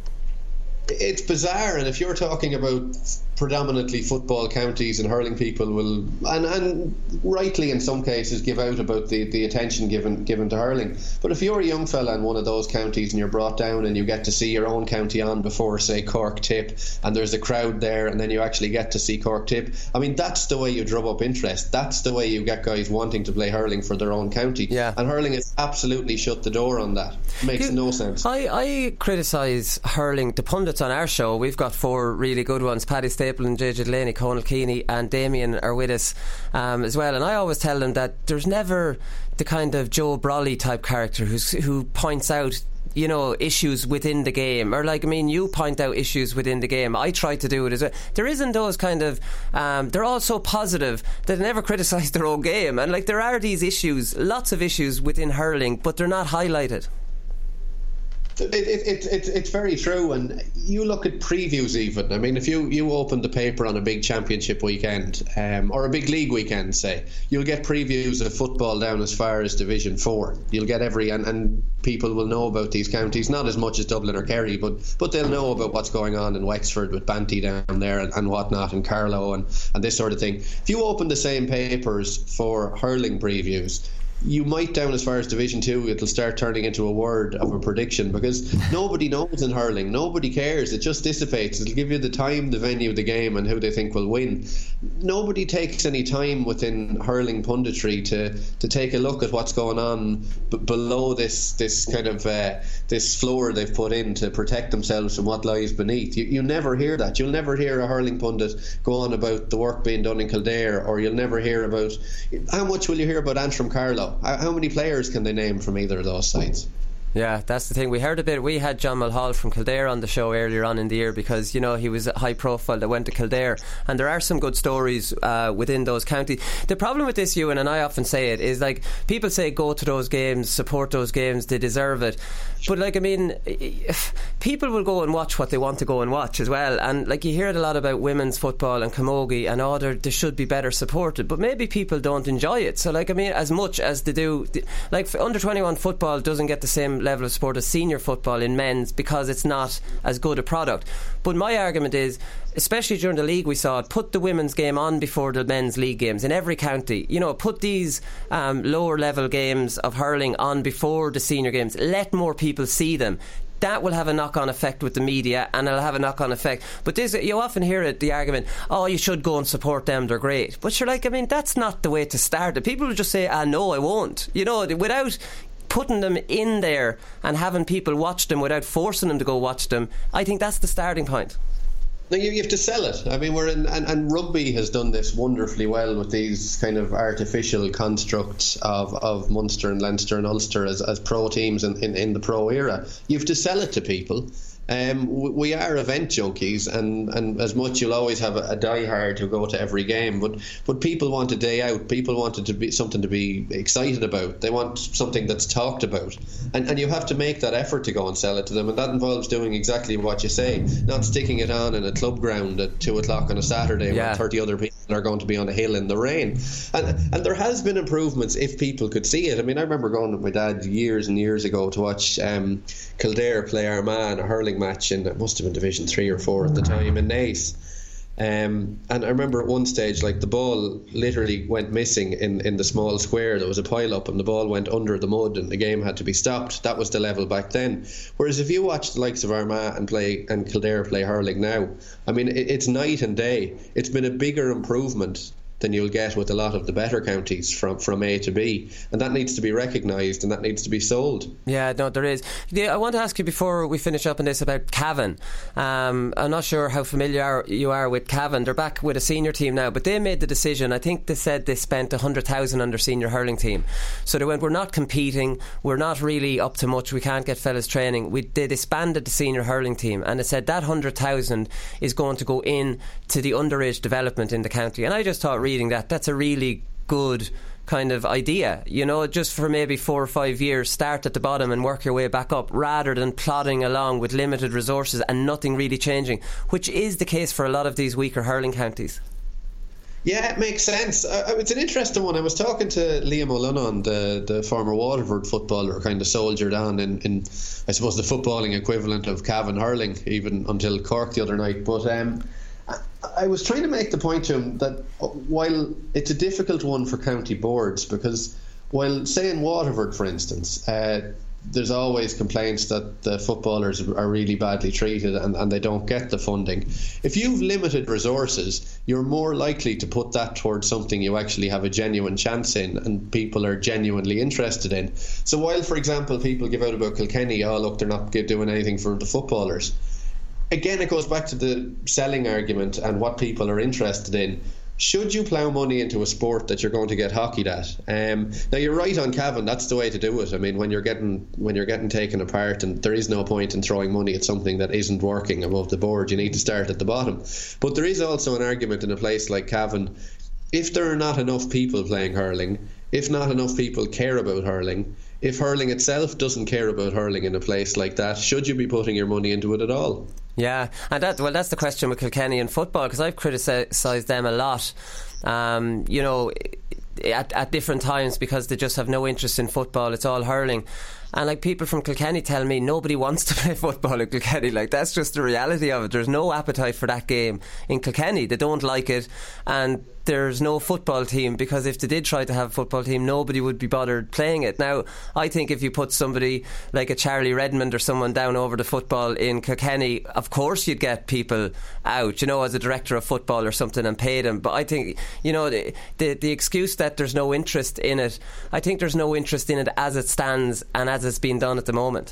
It's bizarre, and if you're talking about predominantly football counties, and hurling people will, and, and rightly in some cases, give out about the, the attention given given to hurling. But if you're a young fella in one of those counties and you're brought down and you get to see your own county on before, say, Cork Tip, and there's a crowd there, and then you actually get to see Cork Tip, I mean, that's the way you drum up interest. That's the way you get guys wanting to play hurling for their own county. Yeah. And hurling has absolutely shut the door on that. It makes you, no sense. I, I criticise hurling, the pundits on our show. We've got four really good ones. Paddy Stapleton, J J Delaney, Conal Keeney and Damien are with us um, as well, and I always tell them that there's never the kind of Joe Brolly type character who's, who points out, you know, issues within the game, or like, I mean, you point out issues within the game. I try to do it as well. There isn't those kind of um, they're all so positive that they never criticise their own game, and like there are these issues, lots of issues within hurling, but they're not highlighted. It, it, it, it, it's very true, and you look at previews even. I mean, if you, you open the paper on a big championship weekend um, or a big league weekend, say, you'll get previews of football down as far as Division four. You'll get every, and, and people will know about these counties, not as much as Dublin or Kerry, but but they'll know about what's going on in Wexford with Banty down there and, and whatnot, and Carlow and, and this sort of thing. If you open the same papers for hurling previews, you might, down as far as Division two, it'll start turning into a word of a prediction, because nobody knows in hurling, nobody cares, it just dissipates. It'll give you the time, the venue, the game, and who they think will win. Nobody takes any time within hurling punditry to, to take a look at what's going on b- below this this kind of uh, this floor they've put in to protect themselves from what lies beneath. You, you never hear that. You'll never hear a hurling pundit go on about the work being done in Kildare, or you'll never hear about, how much will you hear about Antrim Carlow? How many players can they name from either of those sides? Yeah, that's the thing. We heard a bit. We had John Mulhall from Kildare on the show earlier on in the year, because, you know, he was high profile that went to Kildare, and there are some good stories uh, within those counties. The problem with this, Ewan, and I often say it, is like, people say go to those games, support those games, they deserve it. But like, I mean, people will go and watch what they want to go and watch as well. And like, you hear it a lot about women's football and camogie, and oh, they should be better supported, but maybe people don't enjoy it. So like, I mean, as much as they do, like under twenty-one football doesn't get the same level of support as senior football in men's, because it's not as good a product. But my argument is, especially during the league, we saw it, put the women's game on before the men's league games in every county. You know, put these um, lower level games of hurling on before the senior games. Let more people see them. That will have a knock-on effect with the media, and it'll have a knock-on effect. But this, you often hear it, the argument, oh, you should go and support them, they're great. But you're like, I mean, that's not the way to start it. People will just say, ah, no, I won't. You know, without putting them in there and having people watch them without forcing them to go watch them, I think that's the starting point. No, you, you have to sell it. I mean, we're in, and, and rugby has done this wonderfully well with these kind of artificial constructs of, of Munster and Leinster and Ulster as, as pro teams in, in, in the pro era. You have to sell it to people. Um, we are event junkies, and, and as much you'll always have a, a diehard who go to every game, but but people want a day out. People want it to be something to be excited about. They want something that's talked about, and and you have to make that effort to go and sell it to them, and that involves doing exactly what you say, not sticking it on in a club ground at two o'clock on a Saturday yeah. with thirty other people are going to be on a hill in the rain. And and there has been improvements if people could see it. I mean, I remember going with my dad years and years ago to watch um, Kildare play Armagh in a hurling match, and it must have been Division three or four at the time in Naas. Um, and I remember at one stage, like, the ball literally went missing in, in the small square. There was a pile up and the ball went under the mud and the game had to be stopped. That was the level back then. Whereas if you watch the likes of Armagh and play and Kildare play hurling now, I mean, it, it's night and day. It's been a bigger improvement than you'll get with a lot of the better counties from, from A to B, and that needs to be recognised and that needs to be sold. Yeah, no, there is. Yeah, I want to ask you before we finish up on this about Cavan. Um, I'm not sure how familiar you are with Cavan. They're back with a senior team now, but they made the decision. I think they said they spent one hundred thousand on their senior hurling team. So they went, we're not competing, we're not really up to much, we can't get fellas training. We, they disbanded the senior hurling team, and they said that one hundred thousand is going to go in to the underage development in the county. And I just thought, reading that, that's a really good kind of idea, you know, just for maybe four or five years, start at the bottom and work your way back up, rather than plodding along with limited resources and nothing really changing, which is the case for a lot of these weaker hurling counties. Yeah, it makes sense. Uh, it's an interesting one. I was talking to Liam O'Lunan, the, the former Waterford footballer, kind of soldiered on in, in, I suppose, the footballing equivalent of Cavan hurling, even until Cork the other night. But um I was trying to make the point to him that while it's a difficult one for county boards, because while, say in Waterford, for instance, uh, there's always complaints that the footballers are really badly treated and, and they don't get the funding. If you've limited resources, you're more likely to put that towards something you actually have a genuine chance in and people are genuinely interested in. So while, for example, people give out about Kilkenny, oh look, they're not doing anything for the footballers, again, it goes back to the selling argument and what people are interested in. Should you plough money into a sport that you're going to get hockeyed at? Um, now, you're right on Cavan. That's the way to do it. I mean, when you're getting when you're getting taken apart, and there is no point in throwing money at something that isn't working above the board. You need to start at the bottom. But there is also an argument in a place like Cavan. If there are not enough people playing hurling, if not enough people care about hurling, if hurling itself doesn't care about hurling in a place like that, should you be putting your money into it at all? Yeah, and that well, that's the question with Kilkenny and football, because I've criticised them a lot, um, you know, at, at different times, because they just have no interest in football. It's all hurling. And like, people from Kilkenny tell me nobody wants to play football in Kilkenny. Like, that's just the reality of it. There's no appetite for that game in Kilkenny. They don't like it, and there's no football team, because if they did try to have a football team, nobody would be bothered playing it. Now, I think if you put somebody like a Charlie Redmond or someone down over the football in Kilkenny, of course you'd get people out, you know, as a director of football or something, and pay them. But I think, you know, the, the, the excuse that there's no interest in it, I think there's no interest in it as it stands and as it's being done at the moment.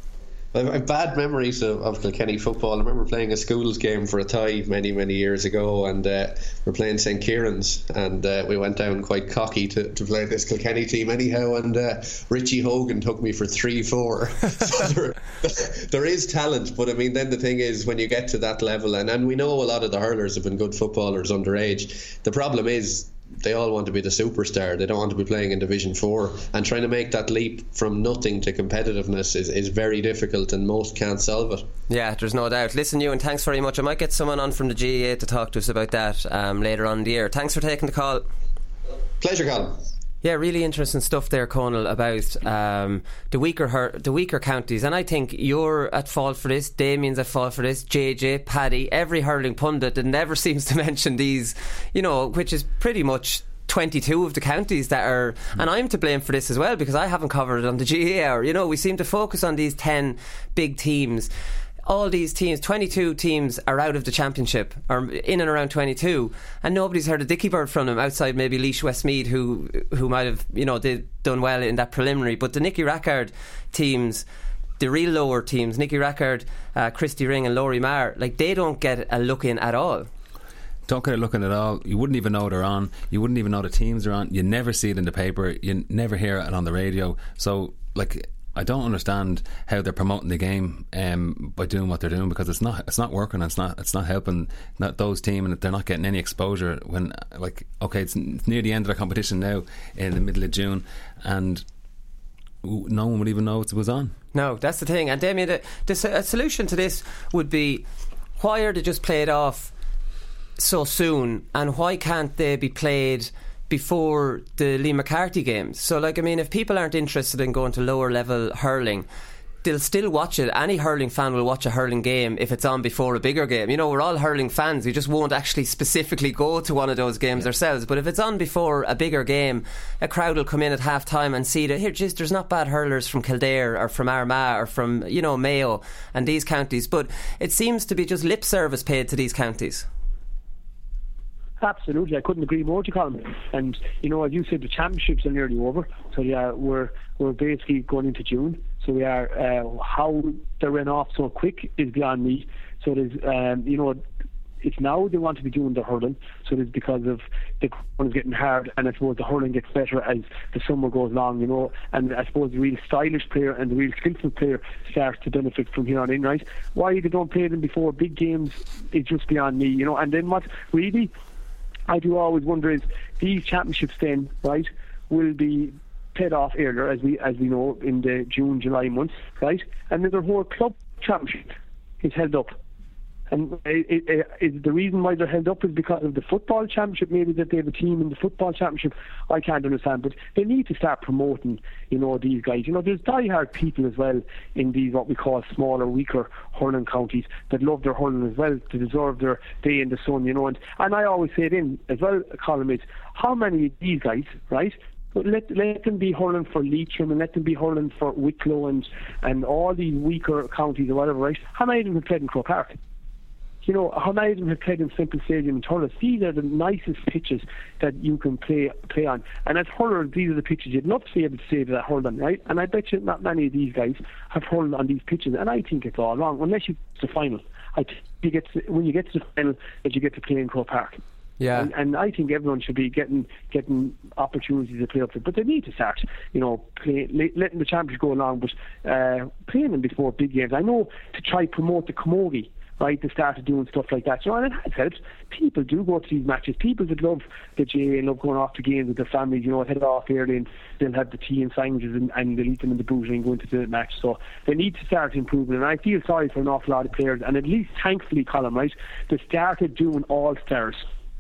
I have bad memories of, of Kilkenny football. I remember playing a schools game for a tie many, many years ago, and uh, we were playing Saint Kieran's, and uh, we went down quite cocky to, to play this Kilkenny team anyhow, and uh, Richie Hogan took me for three four. So there, there is talent, but I mean, then the thing is, when you get to that level, and, and we know a lot of the hurlers have been good footballers underage, the problem is they all want to be the superstar. They don't want to be playing in Division four, and trying to make that leap from nothing to competitiveness is, is very difficult, and most can't solve it. Yeah, there's no doubt. Listen, Ewan, thanks very much. I might get someone on from the G A A to talk to us about that um, later on in the year. Thanks for taking the call. Pleasure, Colin. Yeah, really interesting stuff there, Conal, about um, the weaker her- the weaker counties. And I think you're at fault for this, Damien's at fault for this, J J, Paddy, every hurling pundit that never seems to mention these, you know, which is pretty much twenty-two of the counties that are, and I'm to blame for this as well, because I haven't covered it on the G A A hour. You know, we seem to focus on these ten big teams. All these teams, twenty-two teams, are out of the championship, or in and around twenty-two, and nobody's heard a dicky bird from them outside maybe Laois Westmeath, who who might have, you know, did, done well in that preliminary. But the Nicky Rackard teams, the real lower teams, Nicky Rackard, uh, Christy Ring and Laurie Marr, like, they don't get a look in at all. Don't get a look in at all. You wouldn't even know they're on. You wouldn't even know the teams are on. You never see it in the paper. You never hear it on the radio. So, like, I don't understand how they're promoting the game um, by doing what they're doing, because it's not it's not working. And it's not it's not helping not those teams, and they're not getting any exposure. When, like, okay, it's near the end of the competition now, in the middle of June, and no one would even know it was on. No, that's the thing. And Damien, the, the a solution to this would be, why are they just played off so soon, and why can't they be played before the Lee McCarthy games? So, like, I mean, if people aren't interested in going to lower level hurling, they'll still watch it. Any hurling fan will watch a hurling game if it's on before a bigger game. You know, we're all hurling fans. We just won't actually specifically go to one of those games yeah. ourselves. But if it's on before a bigger game, a crowd will come in at half time and see that, here, geez, there's not bad hurlers from Kildare or from Armagh or from, you know, Mayo and these counties. But it seems to be just lip service paid to these counties. Absolutely, I couldn't agree more with you, Colin. And you know, as you said, the championships are nearly over. So yeah, we're we're basically going into June. So we are. Uh, how they ran off so quick is beyond me. So there's, um, you know, it's now they want to be doing the hurling. So it's because of the one is getting hard, and I suppose the hurling gets better as the summer goes along. You know, and I suppose the real stylish player and the real skillful player starts to benefit from here on in. Right? Why they don't play them before big games is just beyond me. You know, and then what really I do always wonder is these championships then, right, will be paid off earlier, as we as we know, in the June, July months, right? And then the whole club championship is held up. And it, it, it, is the reason why they're held up is because of the football championship, maybe that they have a team in the football championship. I can't understand, but they need to start promoting, you know, these guys. You know, there's diehard people as well in these what we call smaller, weaker hurling counties that love their hurling as well, to deserve their day in the sun, you know. And, and I always say it in as well, Colin, is how many of these guys, right? But let let them be hurling for Leitrim and let them be hurling for Wicklow and, and all these weaker counties or whatever, right? How many of them have played in Croke Park? You know, how many of them have played in Semple Stadium and Thurles? These are the nicest pitches that you can play play on. And as hurlers, these are the pitches you'd love to be able to say that hurl on, right? And I bet you not many of these guys have hurled on these pitches. And I think it's all wrong, unless you get to the final. I think you get to, when you get to the final, that you get to play in Croke Park. Yeah. And, and I think everyone should be getting getting opportunities to play up to it. But they need to start, you know, play, letting the championship go along, but uh, playing them before big games. I know to try promote the camogie, right, they started doing stuff like that. You know, and it has helped. People do go to these matches. People that love the J A and love going off to games with their families, you know, head off early and they'll have the tea and sandwiches and, and they'll eat them in the booth and go into the match. So they need to start improving. And I feel sorry for an awful lot of players. And at least, thankfully, Colin, right, they started doing all-stars.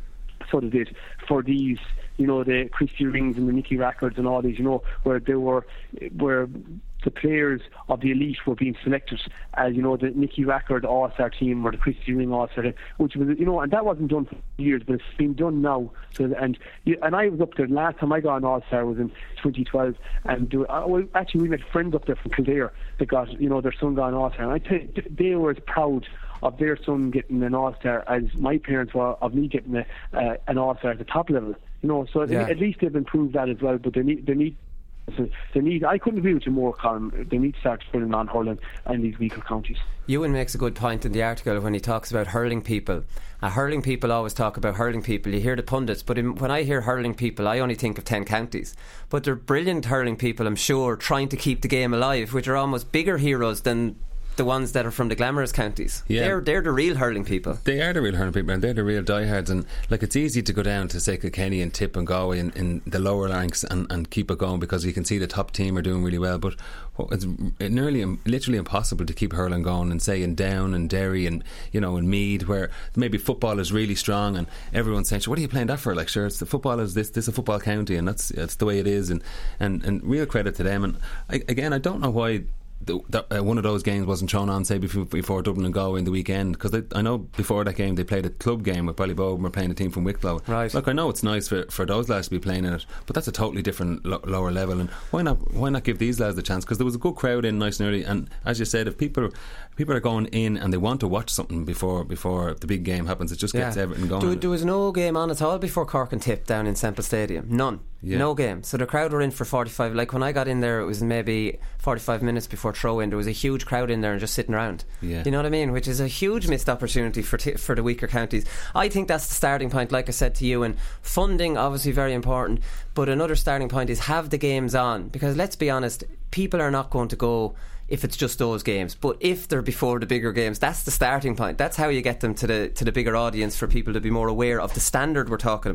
So they did for these, you know, the Christy Rings and the Nicky Rackards and all these, you know, where they were, where the players of the elite were being selected as, you know, the Nicky Rackard All-Star team or the Christy Ring All-Star team, which was, you know, and that wasn't done for years, but it's been done now. So and and I was up there last time I got an All-Star was in twenty twelve, and there, well, actually we met friends up there from Kildare that got, you know, their son got an All-Star, and I tell you, they were as proud of their son getting an All-Star as my parents were of me getting a, uh, an All-Star at the top level. You know, so yeah. at least they've improved that as well. But they need, they need, they need. I couldn't agree with you more, Colin. They need to start putting on hurling in these weaker counties. Ewan makes a good point in the article when he talks about hurling people. Uh, hurling people always talk about hurling people. You hear the pundits, but in, when I hear hurling people, I only think of ten counties. But they're brilliant hurling people, I'm sure, trying to keep the game alive, which are almost bigger heroes than the ones that are from the glamorous counties. Yeah. They're, they're the real hurling people. They are the real hurling people, and they're the real diehards. And like, it's easy to go down to, say, Kilkenny and Tip and Galway in, in the lower ranks and, and keep it going because you can see the top team are doing really well. But it's nearly, literally impossible to keep hurling going and, say, in Down and Derry and, you know, in Meath, where maybe football is really strong and everyone's saying, what are you playing that for? Like, sure, it's the football is this, this is a football county, and that's that's the way it is. And, and, and real credit to them. And I, again, I don't know why The, that, uh, one of those games wasn't thrown on, say, before, before Dublin and Galway in the weekend, because I know before that game they played a club game with Ballybogue and were playing a team from Wicklow. Right. Look, I know it's nice for, for those lads to be playing in it, but that's a totally different lo- lower level. And why not why not give these lads the chance? Because there was a good crowd in nice and early, and as you said, if people people are going in and they want to watch something before before the big game happens, it just gets yeah. everything going. There, there was no game on at all before Cork and Tip down in Semple Stadium. None. Yeah. No game. So the crowd were in for forty-five. Like when I got in there, it was maybe forty-five minutes before throw-in. There was a huge crowd in there and just sitting around. Yeah. You know what I mean? Which is a huge missed opportunity for t- for the weaker counties. I think that's the starting point, like I said to you. And funding, obviously very important. But another starting point is have the games on. Because let's be honest, people are not going to go if it's just those games. But if they're before the bigger games, that's the starting point. That's how you get them to the to the bigger audience, for people to be more aware of the standard we're talking about.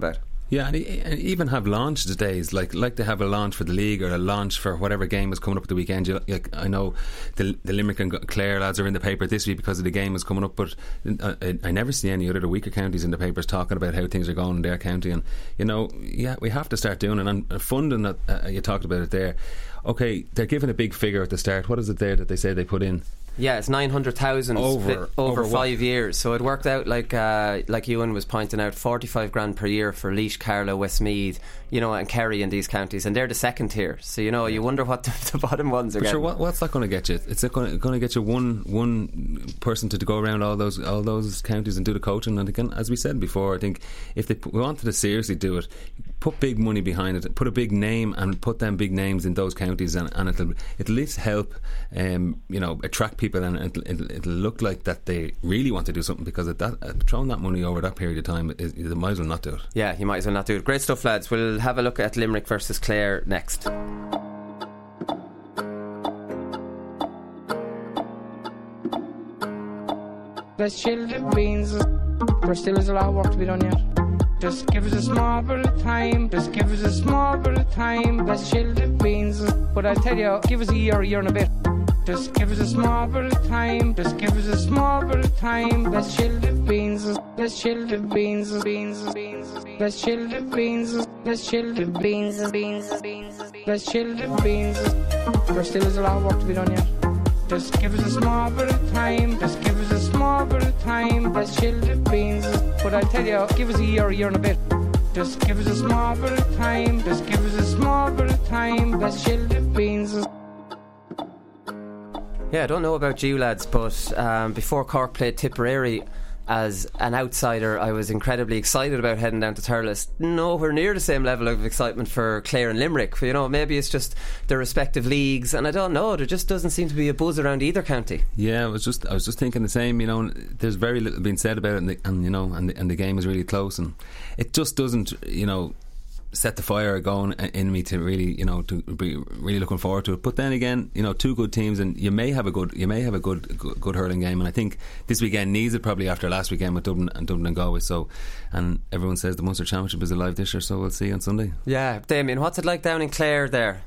Yeah, and, e- and even have launch days, like like they have a launch for the league or a launch for whatever game is coming up at the weekend. You, like, I know the, the Limerick and Clare lads are in the paper this week because of the game is coming up, but I, I never see any other the weaker counties in the papers talking about how things are going in their county. And you know, yeah, we have to start doing it. And funding that uh, you talked about it there. Okay, they're given a big figure at the start. What is it there that they say they put in? Yeah, it's nine hundred thousand over, over, over five what? years. So it worked out like uh, like Ewan was pointing out, forty-five grand per year for Laois, Carlow, Westmeath, you know, and Kerry in these counties, and they're the second tier. So you know, you wonder what the, the bottom ones are but getting. Sure, what, what's that going to get you? It's going to get you one one person to, to go around all those all those counties and do the coaching. And again, as we said before, I think if they put, we wanted to seriously do it, put big money behind it, put a big name and put them big names in those counties, and, and it'll it'll at least help, um, you know, attract people, and it'll, it'll, it'll look like that they really want to do something, because at that uh, throwing that money over that period of time, is, you might as well not do it. Yeah, you might as well not do it. Great stuff, lads. We'll have a look at Limerick versus Clare next. Let's chill the beans. There still is a lot of work to be done yet. Just give us a small bit of time. Just give us a small bit of time. Let's chill the beans. But I tell you, give us a year, a year and a bit. Just give us a small bit of time. Just give us a small bit of time. Let's chill the beans. Let's chill the beans. Beans, beans. Let's chill the beans. Let's chill the beans. Beans, beans. Let's chill the beans. There still is a lot of work to be done yet. Just give us a small bit of time. Just give us a small bit of time. Let's chill the beans. But I tell you, give us a year, a year and a bit. Just give us a small bit of time. Just give us a small bit of time. Let's chill the beans. Yeah, I don't know about you lads, but um, before Cork played Tipperary, as an outsider, I was incredibly excited about heading down to Thurles. Nowhere near the same level of excitement for Clare and Limerick. You know, maybe it's just their respective leagues, and I don't know. There just doesn't seem to be a buzz around either county. Yeah, I was just I was just thinking the same. You know, there's very little being said about it, and, the, and you know, and the, and the game is really close, and it just doesn't, you know, set the fire going in me to really, you know, to be really looking forward to it. But then again, you know, two good teams, and you may have a good, you may have a good, good, good hurling game. And I think this weekend needs it probably after last weekend with Dublin and Dublin and Galway. So, and everyone says the Munster Championship is alive this year, so we'll see on Sunday. Yeah, Damien, what's it like down in Clare there?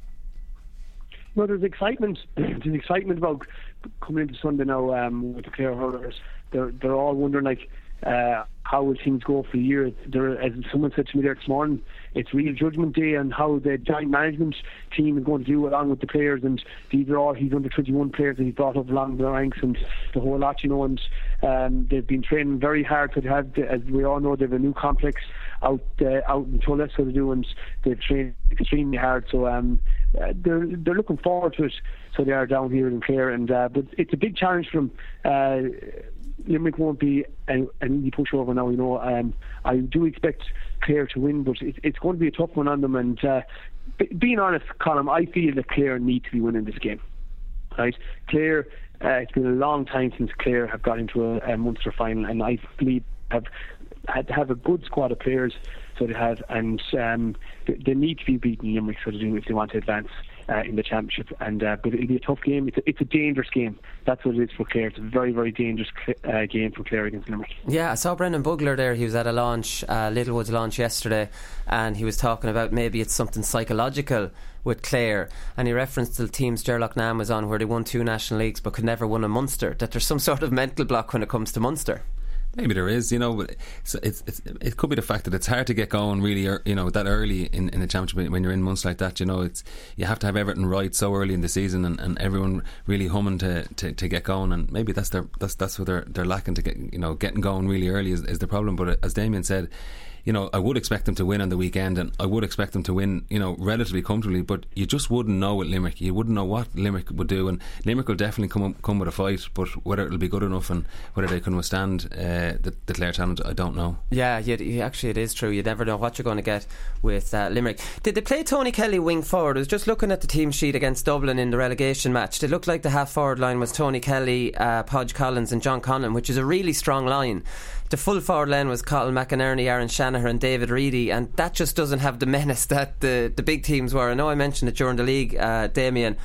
Well, there's excitement. There's excitement about coming into Sunday now um, with the Clare hurlers. They're they're all wondering like. Uh, how will things go for the year? There, as someone said to me there this morning, it's real judgment day on how the joint management team is going to do along with the players, and these are all his under twenty-one players that he brought up along the ranks and the whole lot, you know, and um, they've been training very hard to have, the, as we all know, they have a new complex out uh, out in Tulla, so they do, and they've trained extremely hard, so um, uh, they're they're looking forward to it, so they are down here in Clare, and uh, but it's a big challenge for them. Uh, Limerick won't be an, an easy pushover now, you know. Um, I do expect Clare to win, but it, it's going to be a tough one on them. And uh, b- being honest, Colm, I feel that Clare need to be winning this game. Right? Clare, uh, it's been a long time since Clare have got into a, a Munster final, and I believe have had have a good squad of players, so they have, and um, they, they need to be beating Limerick, so they do, if they want to advance uh, in the championship. And uh, but it'll be a tough game. It's a, it's a dangerous game. That's what it is for Clare. It's a very, very dangerous uh, game for Clare against Limerick. Yeah, I saw Brendan Bugler there. He was at a launch, uh, Littlewood's launch yesterday, and he was talking about maybe it's something psychological with Clare, and he referenced the teams Gerlach Nam was on where they won two National Leagues but could never win a Munster, that there's some sort of mental block when it comes to Munster. Maybe there is, you know, but it's, it's, it's, it could be the fact that it's hard to get going really, you know, that early in, in a championship when you're in months like that. You know, it's you have to have everything right so early in the season, and, and everyone really humming to, to, to get going. And maybe that's their that's that's what they're they're lacking, to get, you know, getting going really early is, is the problem. But as Damien said, you know, I would expect them to win on the weekend, and I would expect them to win, you know, relatively comfortably, but you just wouldn't know with Limerick. You wouldn't know what Limerick would do, and Limerick will definitely come come with a fight, but whether it'll be good enough and whether they can withstand uh, the, the Clare challenge, I don't know. Yeah, you, you, actually it is true. You never know what you're going to get with uh, Limerick. Did they play Tony Kelly wing forward? I was just looking at the team sheet against Dublin in the relegation match. It looked like the half forward line was Tony Kelly, uh, Podge Collins and John Conlon, which is a really strong line. The full forward line was Colin McInerney, Aaron Shanahan and David Reedy, and that just doesn't have the menace that the, the big teams were. I know I mentioned it during the league, uh, Damien,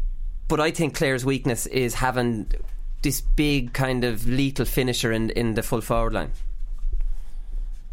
but I think Clare's weakness is having this big kind of lethal finisher in, in the full forward line.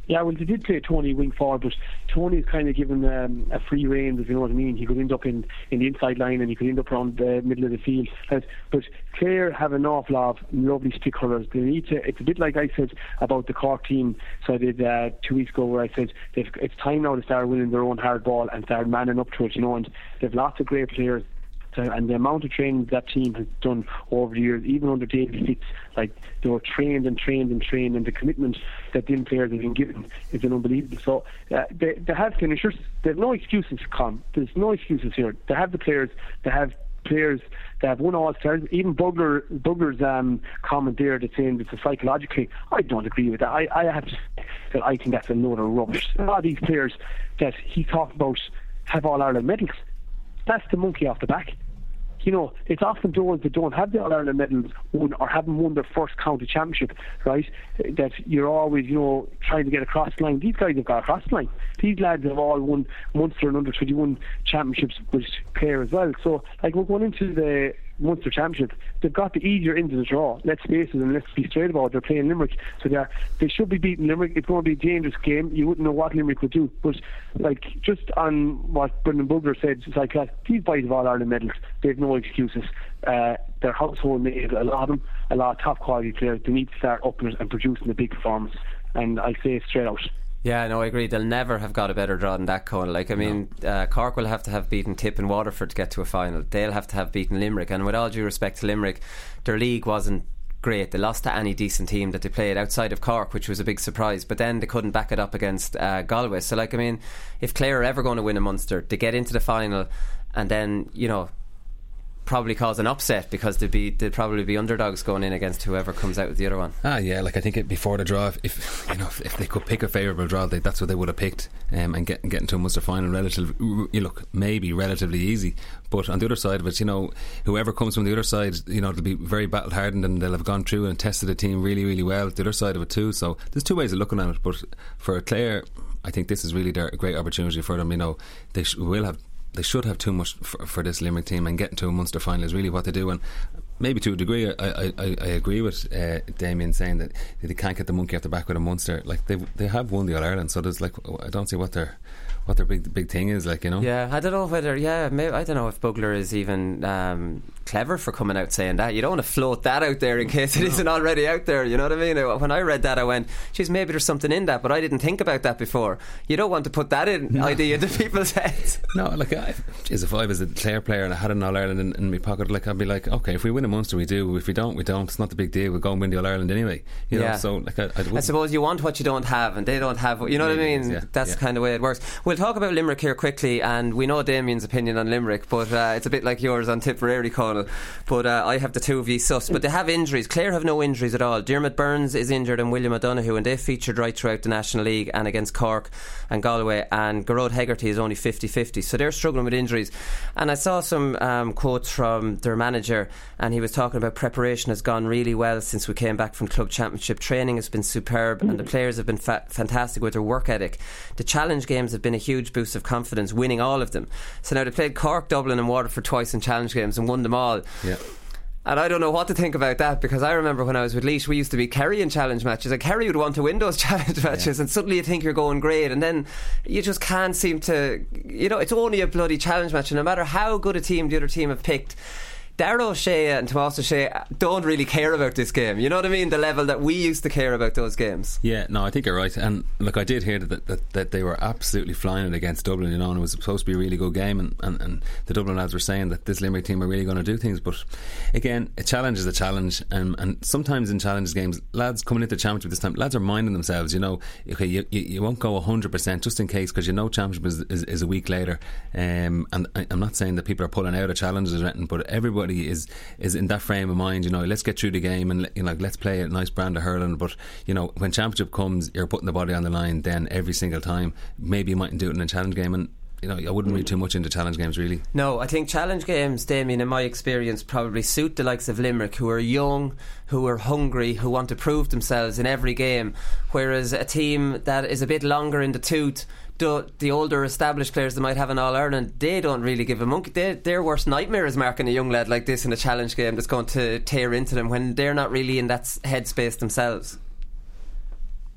Yeah, well, they did play Tony wing forward, but Tony's kind of given um, a free rein, if you know what I mean. He could end up in, in the inside line and he could end up around the middle of the field. But, but Clare have an awful lot of lovely stick colours. They need to. It's a bit like I said about the Cork team. So I did uh, two weeks ago where I said they've, it's time now to start winning their own hard ball and start manning up to it, you know. And they've lots of great players. And the amount of training that team has done over the years, even under David Fitz, like they were trained and trained and trained, and the commitment that them players have been given is an unbelievable. So uh, they, they have finishers. They have no excuses to come. There's no excuses here. They have the players. They have players that have won All-Stars. Even Bugler, Bugler's um, comment there that's saying it's a psychologically, I don't agree with that. I, I have to say that I think that's a load of rubbish. A lot of these players that he talked about have All-Ireland medals. That's the monkey off the back. You know, it's often those that don't have the All-Ireland medals won or haven't won their first county championship, right, that you're always, you know, trying to get across the line. These guys have got across the line. These lads have all won Munster and under twenty-one championships with Clare as well. So, like, we're going into the Munster Championship, they've got the easier end of the draw. Let's face it and let's be straight about it. They're playing Limerick, so they're, they should be beating Limerick. It's going to be a dangerous game. You wouldn't know what Limerick would do. But, like, just on what Brendan Bugler said, it's like, uh, these boys have all Ireland medals. They have no excuses. Uh, they're household names, a lot of them, a lot of top quality players. They need to start up and producing a big performance. And I say it straight out. Yeah, no, I agree. They'll never have got a better draw than that, Conal. Like, I mean, no. uh, Cork will have to have beaten Tip and Waterford to get to a final. They'll have to have beaten Limerick. And with all due respect to Limerick, their league wasn't great. They lost to any decent team that they played outside of Cork, which was a big surprise. But then they couldn't back it up against uh, Galway. So, like, I mean, if Clare are ever going to win a Munster, they get into the final and then, you know, probably cause an upset because they'd be they'd probably be underdogs going in against whoever comes out with the other one. Ah, yeah, like I think it, before the draw, if, if you know if, if they could pick a favourable draw, they, that's what they would have picked, um, and get get into a Munster final relatively, you look maybe relatively easy. But on the other side of it, you know, whoever comes from the other side, you know, they'll be very battle hardened and they'll have gone through and tested the team really, really well. The other side of it too. So there's two ways of looking at it. But for Clare, I think this is really their great opportunity for them. You know, they sh- will have. They should have too much for, for this Limerick team, and getting to a Munster final is really what they do. And maybe to a degree, I, I, I, I agree with uh, Damien saying that they can't get the monkey off the back with a Munster. Like they they have won the All Ireland, so there's like I don't see what their what their big big thing is, like, you know. Yeah, I don't know whether yeah maybe I don't know if Bugler is even um, clever for coming out saying that. You don't want to float that out there in case it no. isn't already out there. You know what I mean? When I read that, I went, "Geez, maybe there's something in that," but I didn't think about that before. You don't want to put that in no. idea into people's heads. No, like, I, geez, if I was a Clare player and I had an All Ireland in, in my pocket, like I'd be like, okay, if we win a Munster, we do. If we don't, we don't. It's not the big deal. We'll go and win the All Ireland anyway. You know, yeah. so like I, I, I suppose you want what you don't have, and they don't have. You know what I mean? Yeah, That's yeah. the kind of way it works. We'll talk about Limerick here quickly, and we know Damien's opinion on Limerick, but uh, it's a bit like yours on Tipperary, Conal. But uh, I have the two of you sus. But they have injuries. Clare have no injuries at all. Dermot Burns is injured and William O'Donoghue, and they've featured right throughout the National League and against Cork and Galway. And Garrod Hegarty is only fifty-fifty, so they're struggling with injuries. And I saw some um, quotes from their manager, and he was talking about preparation has gone really well since we came back from club championship. Training has been superb, and the players have been fa- fantastic with their work ethic. The challenge games have been a huge boost of confidence, winning all of them. So now they played Cork, Dublin and Waterford twice in challenge games and won them all. Yeah. And I don't know what to think about that, because I remember when I was with Laois, we used to be Kerry in challenge matches, and Kerry would want to win those challenge matches, yeah. and suddenly you think you're going great, and then you just can't seem to, you know, it's only a bloody challenge match, and no matter how good a team the other team have picked, Darragh O'Shea and Tomás O'Shea don't really care about this game. You know what I mean? The level that we used to care about those games. Yeah, no, I think you're right. And look, I did hear that that, that they were absolutely flying it against Dublin, you know, and it was supposed to be a really good game. And, and, and the Dublin lads were saying that this Limerick team are really going to do things. But again, a challenge is a challenge. And, and sometimes in challenge games, lads coming into the championship this time, lads are minding themselves. You know, okay, you, you, you won't go one hundred percent just in case, because you know championship is, is, is a week later. Um, and I, I'm not saying that people are pulling out of challenges or anything, but everybody is is in that frame of mind, you know, let's get through the game and, you know, let's play a nice brand of hurling. But, you know, when championship comes, you're putting the body on the line then every single time. Maybe you mightn't do it in a challenge game, and you know, I wouldn't read too much into challenge games, really. No, I think challenge games, Damien, in my experience, probably suit the likes of Limerick, who are young, who are hungry, who want to prove themselves in every game, whereas a team that is a bit longer in the tooth, the, the older established players that might have an All-Ireland, they don't really give a monkey. They, their worst nightmare is marking a young lad like this in a challenge game that's going to tear into them when they're not really in that headspace themselves.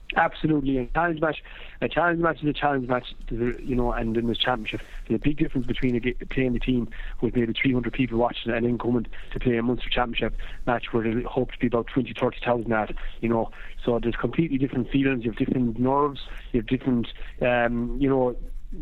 Absolutely, a challenge match. A challenge match is a challenge match, you know. And in this championship, there's a big difference between a, playing the team with maybe three hundred people watching and then coming to play a Munster Championship match where they hope to be about twenty, thirty thousand at, you know. So there's completely different feelings. You have different nerves. You have different, um, you know.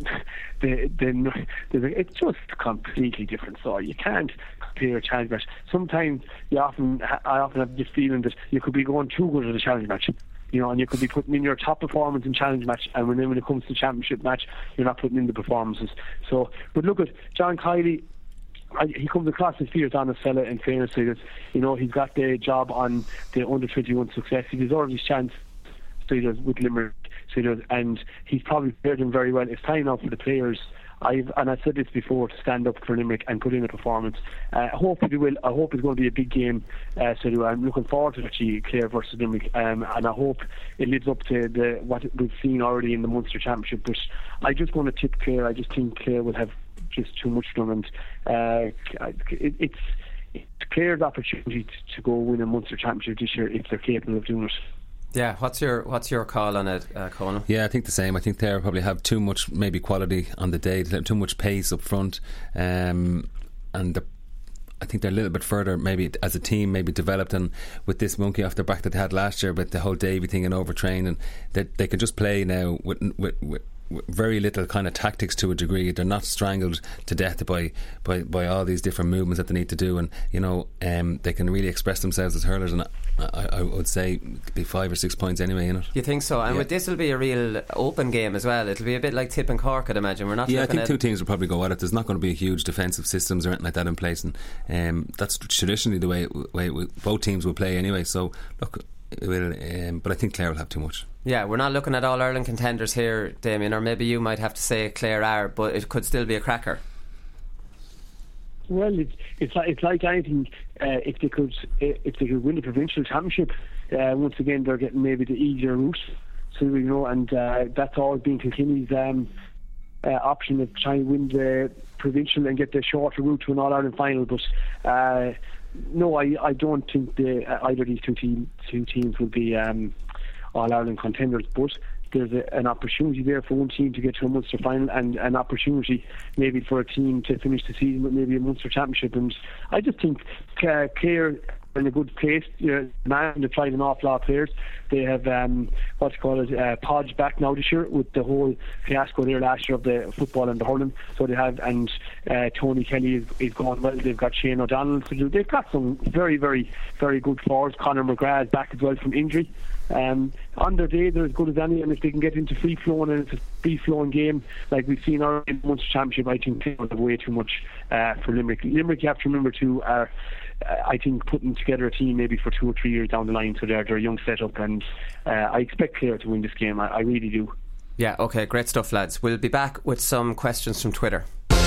the, the, the, it's just completely different. So you can't compare a challenge match. Sometimes you often, I often have this feeling that you could be going too good at a challenge match. You know, and you could be putting in your top performance in challenge match, and when, when it comes to championship match, you're not putting in the performances. So, but look at John Kiely. I, he comes across as fierce, honest fella. In fairness to this, you know, he's got the job on the under twenty-one success. He deserves his chance. So he does with Limerick. So he does, and he's probably prepared them very well. It's time now for the players. I've and I've said this before, to stand up for Limerick and put in a performance. Uh, I hope it will. I hope it's going to be a big game. Uh, so I'm looking forward to actually Clare versus Limerick, um, and I hope it lives up to the what we've seen already in the Munster Championship. But I just want to tip Clare. I just think Clare will have just too much for them, and uh, it, it's it's Clare's opportunity to, to go win a Munster Championship this year if they're capable of doing it. Yeah, what's your what's your call on it, uh, Conal? Yeah, I think the same. I think they probably have too much, maybe quality on the day, too much pace up front, um, and the, I think they're a little bit further, maybe as a team, maybe developed, and with this monkey off their back that they had last year, with the whole Davy thing and overtraining, that they can just play now with, with, with very little kind of tactics to a degree. They're not strangled to death by, by, by all these different movements that they need to do, and you know um, they can really express themselves as hurlers, and I, I would say it'd be five or six points anyway in it. You think so? And yeah. With this will be a real open game as well. It'll be a bit like Tip and Cork, I'd imagine. We're not yeah I think at two teams will probably go at it. There's not going to be a huge defensive systems or anything like that in place, and um, that's traditionally the way, it, way it, both teams will play anyway. So look, it will, um, but I think Clare will have too much. Yeah, we're not looking at all Ireland contenders here, Damien, or maybe you might have to say Clare are, but it could still be a cracker. Well, it's it's like, it's like anything. Uh, if they could if they could win the provincial championship, uh, once again they're getting maybe the easier route. So you know, and uh, that's always been Kilkenny's um, uh, option of trying to win the provincial and get the shorter route to an All Ireland final. But uh, no, I, I don't think the, uh, either of these two team two teams will be um, All Ireland contenders. But there's a, an opportunity there for one team to get to a Munster final, and an opportunity maybe for a team to finish the season with maybe a Munster Championship. And I just think uh, Clare are in a good place. You know, man, they've tried an awful lot of players. They have um, what you call it, uh, Podge back now this year with the whole fiasco there last year of the football and the hurling. So they have, and uh, Tony Kelly is, is going well. They've got Shane O'Donnell. So they've got some very, very, very good forwards. Conor McGrath is back as well from injury. Um, on their day, they're as good as any, and if they can get into free flowing, and it's a free flowing game like we've seen already in the Munster Championship, I think they will have way too much uh, for Limerick. Limerick, you have to remember too, are uh, I think putting together a team maybe for two or three years down the line, so they're, they're a young setup, and uh, I expect Clare to win this game. I, I really do. Yeah, okay, great stuff, lads. We'll be back with some questions from Twitter.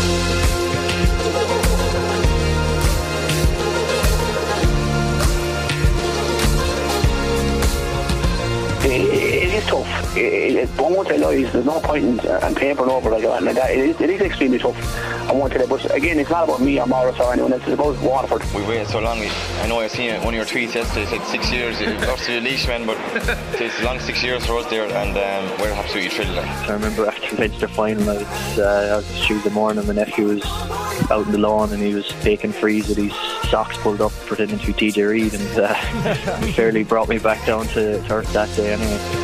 It is tough. It, it, I won't tell lies. There's no point in uh, papering over like that. Like that. It, is, it is extremely tough. I won't tell you. But again, it's not about me or Morris or anyone else. It's about Waterford. We've waited so long. I know I've seen one of your tweets yesterday. It said six years. It was to Laois, man, but it's a long six years for us there, and um, we're absolutely thrilled. I remember after the Leinster final, I was, uh, I was Tuesday morning. My nephew was out in the lawn and he was taking frees with his socks pulled up, pretending to be T J Reid, and uh, fairly brought me back down to earth that day anyway.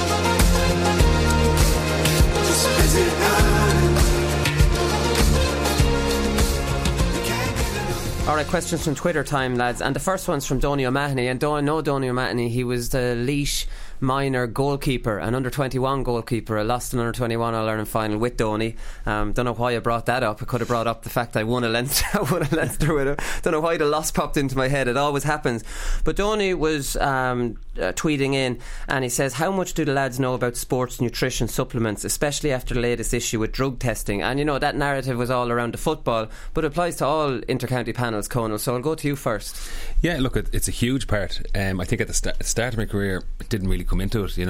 Alright, questions from Twitter time, lads. And the first one's from Donny O'Mahony. And I know Donny O'Mahony, he was the Laois minor goalkeeper, an under twenty-one goalkeeper. I lost an under twenty-one All-Ireland final with Donny. Um, don't know why I brought that up. I could have brought up the fact that I won a Leinster, I won a Leinster with him. Don't know why the loss popped into my head. It always happens. But Donny was um, uh, tweeting in, and he says, how much do the lads know about sports nutrition supplements, especially after the latest issue with drug testing? And you know, that narrative was all around the football, but it applies to all inter-county panels, Conal. So I'll go to you first. Yeah, look, it's a huge part. Um, I think at the st- start of my career, it didn't really come into it. You know,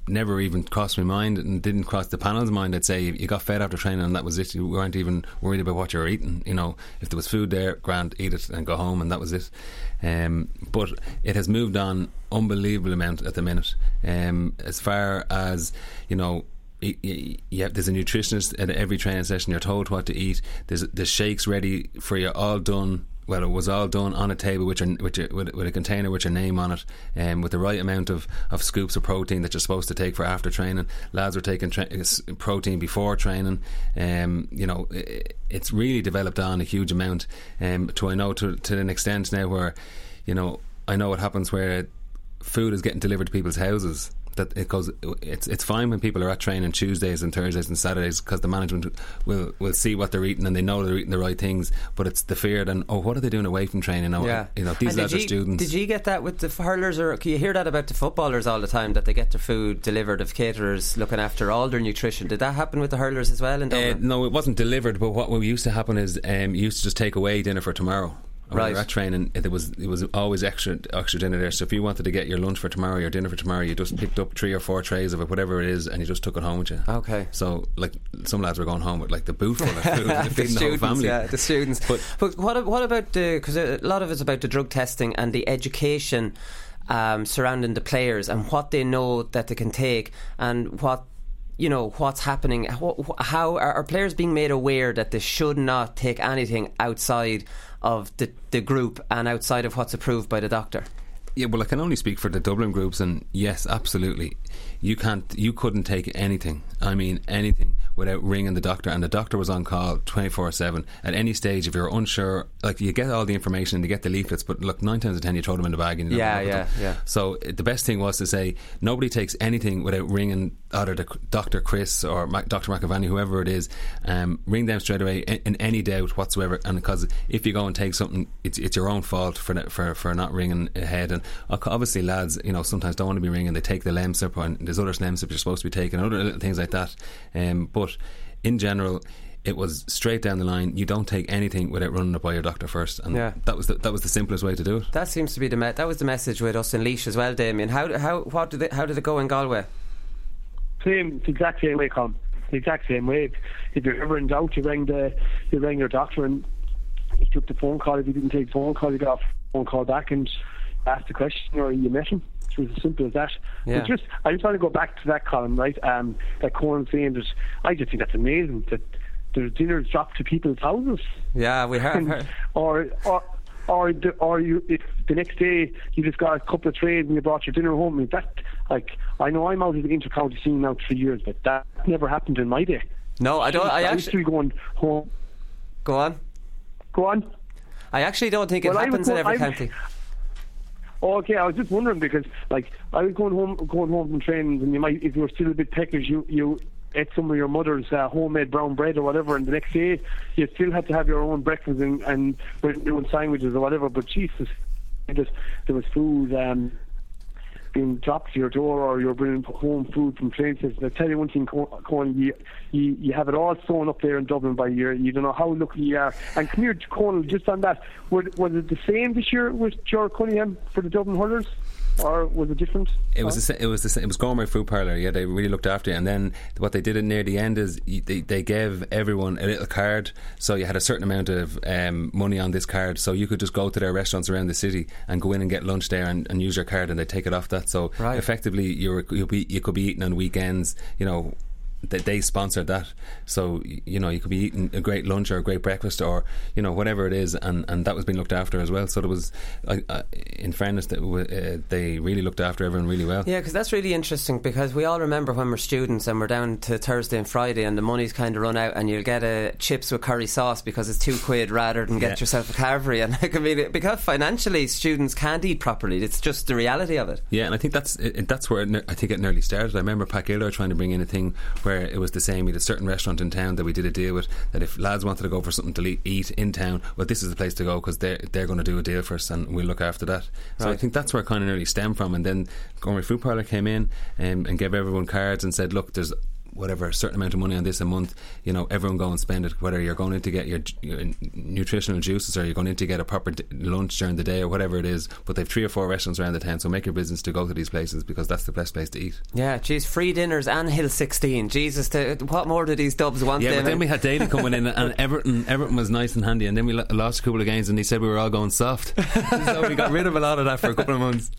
never even crossed my mind and didn't cross the panel's mind. I'd say you got fed after training and that was it. You weren't even worried about what you were eating. You know, if there was food there, grand, eat it and go home, and that was it. Um, but it has moved on unbelievable amount at the minute. Um, as far as, you know, yeah, there's a nutritionist at every training session. You're told what to eat. There's there's shakes ready for you, all done. Well, it was all done on a table with, your, with, your, with, with a container with your name on it, and um, with the right amount of, of scoops of protein that you're supposed to take for after training. Lads are taking tra- protein before training. Um, you know, it, it's really developed on a huge amount. Um, to I know to to an extent now where, you know, I know what happens where food is getting delivered to people's houses. That it goes, it's it's fine when people are at training Tuesdays and Thursdays and Saturdays because the management will will see what they're eating and they know they're eating the right things. But it's the fear then, oh, what are they doing away from training? Oh, yeah. You know, these lads you, are students. Did you get that with the hurlers, or can you hear that about the footballers all the time, that they get their food delivered of caterers looking after all their nutrition? Did that happen with the hurlers as well in Dublin? Uh, no, it wasn't delivered. But what used to happen is um, you used to just take away dinner for tomorrow. When right. we were at training, it was it was always extra extra dinner there. So if you wanted to get your lunch for tomorrow, your dinner for tomorrow, you just picked up three or four trays of it, whatever it is, and you just took it home with you. Okay. So like some lads were going home with like the boot full of food, the, feeding the whole family. Yeah, the students. But, but what what about the? Because a lot of it's about the drug testing and the education um, surrounding the players and what they know that they can take and what. You know, what's happening, how, how are, are players being made aware that they should not take anything outside of the, the group and outside of what's approved by the doctor? Yeah, well, I can only speak for the Dublin groups, and yes, absolutely, you can't, you couldn't take anything. I mean, anything without ringing the doctor, and the doctor was on call twenty-four seven at any stage. If you're unsure, like you get all the information and you get the leaflets, but look, nine times out of ten you throw them in the bag and you don't yeah, know yeah, them. yeah. So the best thing was to say nobody takes anything without ringing either the Doctor Chris or Mac, Doctor McAvaney, whoever it is. Um, ring them straight away in, in any doubt whatsoever, and because if you go and take something, it's it's your own fault for for for not ringing ahead. And obviously, lads, you know, sometimes don't want to be ringing. They take the Lemsip, and there's other Lemsip you're supposed to be taking, and other little things like that. Um, but in general, it was straight down the line. You don't take anything without running it by your doctor first, and yeah. that was the, that was the simplest way to do it. That seems to be the me- that was the message with us in Laois as well, Damien. How how what did it, how did it go in Galway? Same, it's the exact same way, Colm. The exact same way. If, if you're ever in doubt, you ring the you ring your doctor and you took the phone call. If you didn't take the phone call, you got a phone call back and asked the question, or you met him. It was as simple as that. Yeah. But just, I just want to go back to that column, right? Um, that Conan saying that I just think that's amazing that there's dinners dropped to people's houses. Yeah, we have. And, or or or the, or you if the next day you just got a couple of trays and you brought your dinner home. I mean, that like I know I'm out of the inter-county scene now three years, but that never happened in my day. No, I don't. I, I actually used to be going home. Go on. Go on. I actually don't think it well, happens going, in every I'm, county. Okay, I was just wondering because, like, I was going home, going home from training, and you might, if you were still a bit peckish, you you ate some of your mother's uh, homemade brown bread or whatever, and the next day you still had to have your own breakfast and, and were doing sandwiches or whatever. But Jesus, just there was food um, being dropped to your door, or you're bringing home food from train stations. I tell you one thing, Conan, you, you you have it all sewn up there in Dublin by year. You don't know how lucky you are. And come here, Conan, just on that, was, was it the same this year with Ger Cunningham for the Dublin hurlers? Or was it different? It was the, it was the, it was Gourmet Food Parlour. Yeah, they really looked after you. And then what they did near the end is they they gave everyone a little card, so you had a certain amount of um, money on this card, so you could just go to their restaurants around the city and go in and get lunch there and, and use your card, and they take it off that. So right. effectively, you were you'll be, you could be eating on weekends. You know. They, they sponsored that, so you know you could be eating a great lunch or a great breakfast or you know whatever it is, and, and that was being looked after as well. So there was, uh, uh, in fairness, that uh, they really looked after everyone really well. Yeah, because that's really interesting, because we all remember when we're students and we're down to Thursday and Friday and the money's kind of run out, and you'll get a chips with curry sauce because it's two quid rather than get yeah. yourself a carvery. And I mean, because financially students can't eat properly, it's just the reality of it. Yeah, and I think that's it, that's where it ne- I think it nearly started. I remember Pat Gilder trying to bring in a thing where it was the same. We had a certain restaurant in town that we did a deal with, that if lads wanted to go for something to eat in town, well, this is the place to go because they're, they're going to do a deal for us and we'll look after that. So right. I think that's where it kind of nearly stemmed from. And then Gourmet Food Parlour came in um, and gave everyone cards and said, look, there's whatever a certain amount of money on this a month, you know, everyone go and spend it, whether you're going in to get your, your nutritional juices or you're going in to get a proper d- lunch during the day or whatever it is, but they've three or four restaurants around the town, so make your business to go to these places because that's the best place to eat. Yeah, geez, free dinners and Hill sixteen, Jesus, to, what more do these dubs want? Yeah, them? but then we had Daly coming in and Everton Everton was nice and handy, and then we lost a couple of games and he said we were all going soft. So we got rid of a lot of that for a couple of months.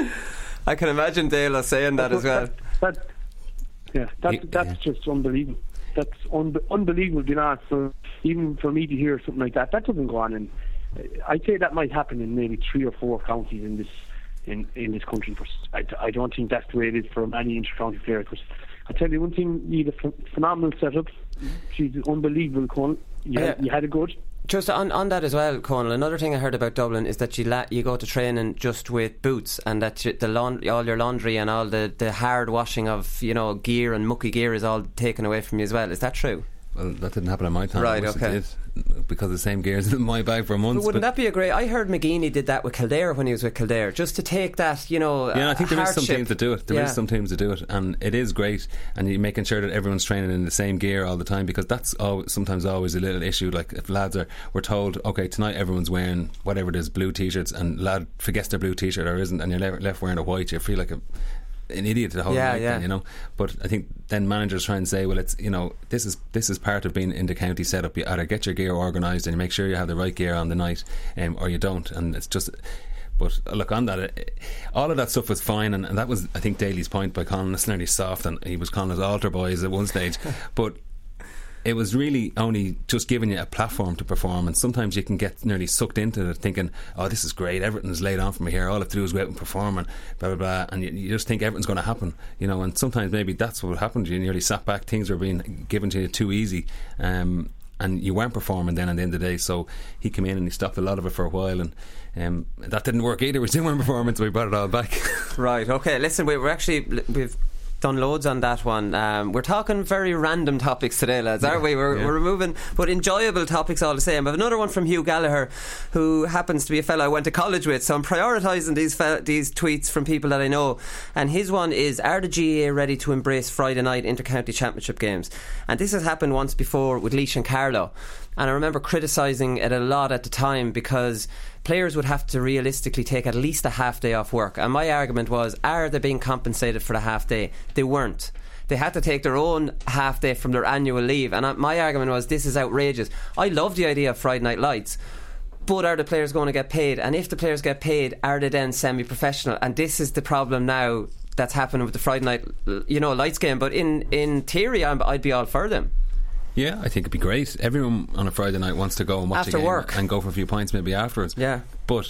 I can imagine Dale saying that as well. That, that, yeah, that, that's yeah. just unbelievable. That's un- unbelievable, being honest. So even for me to hear something like that, that doesn't go on. And I'd say that might happen in maybe three or four counties in this in, in this country. But I, I don't think that's the way it is for many inter-county players. But I tell you one thing, you had a ph- phenomenal setup. She's unbelievable, Con. You, yeah. had, you had a good. Just on, on that as well, Conal, another thing I heard about Dublin is that you la- you go to training just with boots, and that you, the laund- all your laundry and all the, the hard washing of, you know, gear and mucky gear is all taken away from you as well. Is that true? Well, that didn't happen in my time. Right, okay. Because the same gear's in my bag for months. But wouldn't but that be a great... I heard McGeaney did that with Kildare when he was with Kildare, just to take that, you know, yeah, I think there hardship. is some teams that do it. There yeah. is some teams that do it, and it is great. And you're making sure that everyone's training in the same gear all the time, because that's always, sometimes always a little issue. Like if lads are, we're told, okay, tonight everyone's wearing whatever it is, blue t-shirts, and lad forgets their blue t-shirt or isn't, and you're left, left wearing a white, you feel like a an idiot the whole yeah, night, yeah. then, you know. But I think then managers try and say, well, it's, you know, this is this is part of being in the county setup. You either get your gear organised and you make sure you have the right gear on the night, um, or you don't. And it's just. But look, on that, it, all of that stuff was fine, and, and that was, I think, Daly's point by calling us nearly soft, and he was calling us altar boys at one stage. But it was really only just giving you a platform to perform, and sometimes you can get nearly sucked into it thinking, oh, this is great, everything's laid on for me here, all I have to do is go out and perform and blah blah blah, and you, you just think everything's going to happen, you know. And sometimes maybe that's what happened. You nearly sat back, things were being given to you too easy, um, and you weren't performing then at the end of the day. So he came in and he stopped a lot of it for a while, and um, that didn't work either. We still weren't performing, so we brought it all back. Right, okay, listen, we, we're actually we've done loads on that one. Um, we're talking very random topics today, lads, aren't we? We're, yeah. we're removing, but enjoyable topics all the same. I have another one from Hugh Gallagher, who happens to be a fellow I went to college with, so I'm prioritising these fe- these tweets from people that I know. And his one is, are the G A A ready to embrace Friday night inter-county championship games? And this has happened once before with Laois and Carlow, and I remember criticising it a lot at the time, because players would have to realistically take at least a half day off work. And my argument was, are they being compensated for the half day? They weren't. They had to take their own half day from their annual leave. And my argument was, this is outrageous. I love the idea of Friday Night Lights, but are the players going to get paid? And if the players get paid, are they then semi-professional? And this is the problem now that's happening with the Friday Night, you know, Lights game. But in, in theory, I'm, I'd be all for them. Yeah, I think it'd be great. Everyone on a Friday night wants to go and watch after a game work and go for a few pints maybe afterwards. Yeah. But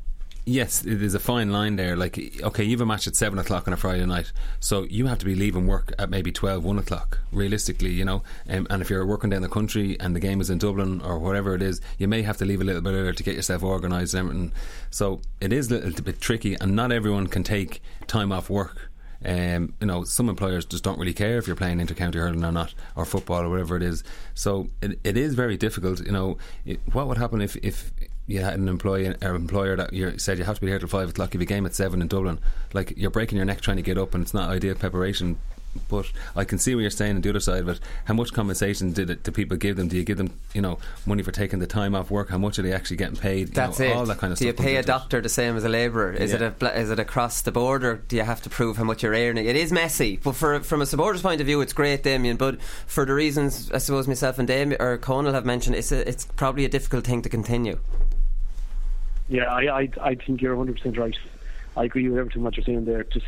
yes, it is a fine line there. Like, okay, you have a match at seven o'clock on a Friday night, so you have to be leaving work at maybe twelve, one o'clock, realistically, you know. Um, and if you're working down the country and the game is in Dublin or whatever it is, you may have to leave a little bit earlier to get yourself organised and everything. So it is a little bit tricky, and not everyone can take time off work. Um, you know, some employers just don't really care if you're playing inter-county hurling or not, or football or whatever it is. So it, it is very difficult. You know, it, what would happen if, if you had an employee or employer that you said you have to be here till five o'clock, you have a game at seven in Dublin? Like, you're breaking your neck trying to get up, and it's not ideal preparation. But I can see what you're saying on the other side of it. How much compensation did it, do people give them? Do you give them, you know, money for taking the time off work? How much are they actually getting paid? That's you know, it. All that kind of do stuff. Do you pay a doctor it. the same as a labourer? Is yeah. it a, is it across the board, or do you have to prove how much you're earning? It is messy, but for, from a supporter's point of view, it's great, Damien. But for the reasons I suppose myself and Damien or Conal have mentioned, it's a, it's probably a difficult thing to continue. Yeah, I I, I think you're one hundred percent right. I agree with everything what you're saying there. Just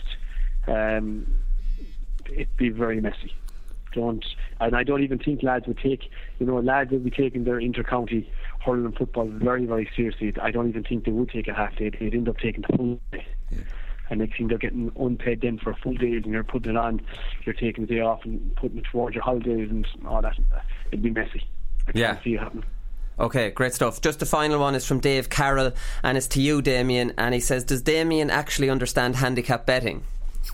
um, it'd be very messy. Don't, and I don't even think lads would take, you know, lads would be taking their inter-county hurling and football very, very seriously. I don't even think they would take a half day. They'd end up taking the full day. Yeah. And next thing they're getting unpaid then for full days, and you're putting it on, you're taking the day off and putting it towards your holidays and all that. It'd be messy. I yeah. can't see it happening. Okay, great stuff. Just the final one is from Dave Carroll, and it's to you, Damien, and he says, does Damien actually understand handicap betting?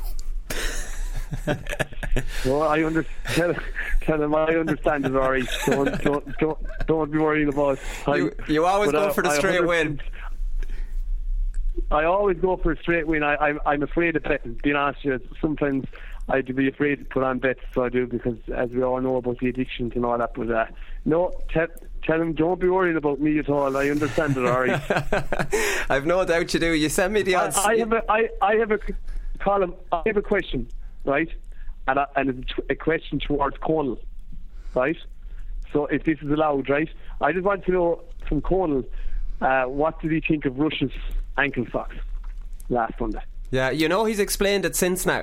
Well, I understand. Tell him I understand it, alright. Don't, don't, don't, don't be worrying about it. You, you always go uh, for the I straight win. I always go for a straight win. I, I'm, I'm afraid of betting, being honest with you. Sometimes I'd be afraid to put on bets, so I do, because as we all know about the addictions and all that. But uh, no, tell, tell him, don't be worried about me at all. I understand it, all right? I've no doubt you do. You send me the odds. I, I have a, I, I have a column. I have a question, right? And, I, and it's a question towards Conal, right? So if this is allowed, right? I just want to know from Conal, uh, what did he think of Rush's ankle socks last Sunday? Yeah, you know he's explained it since now.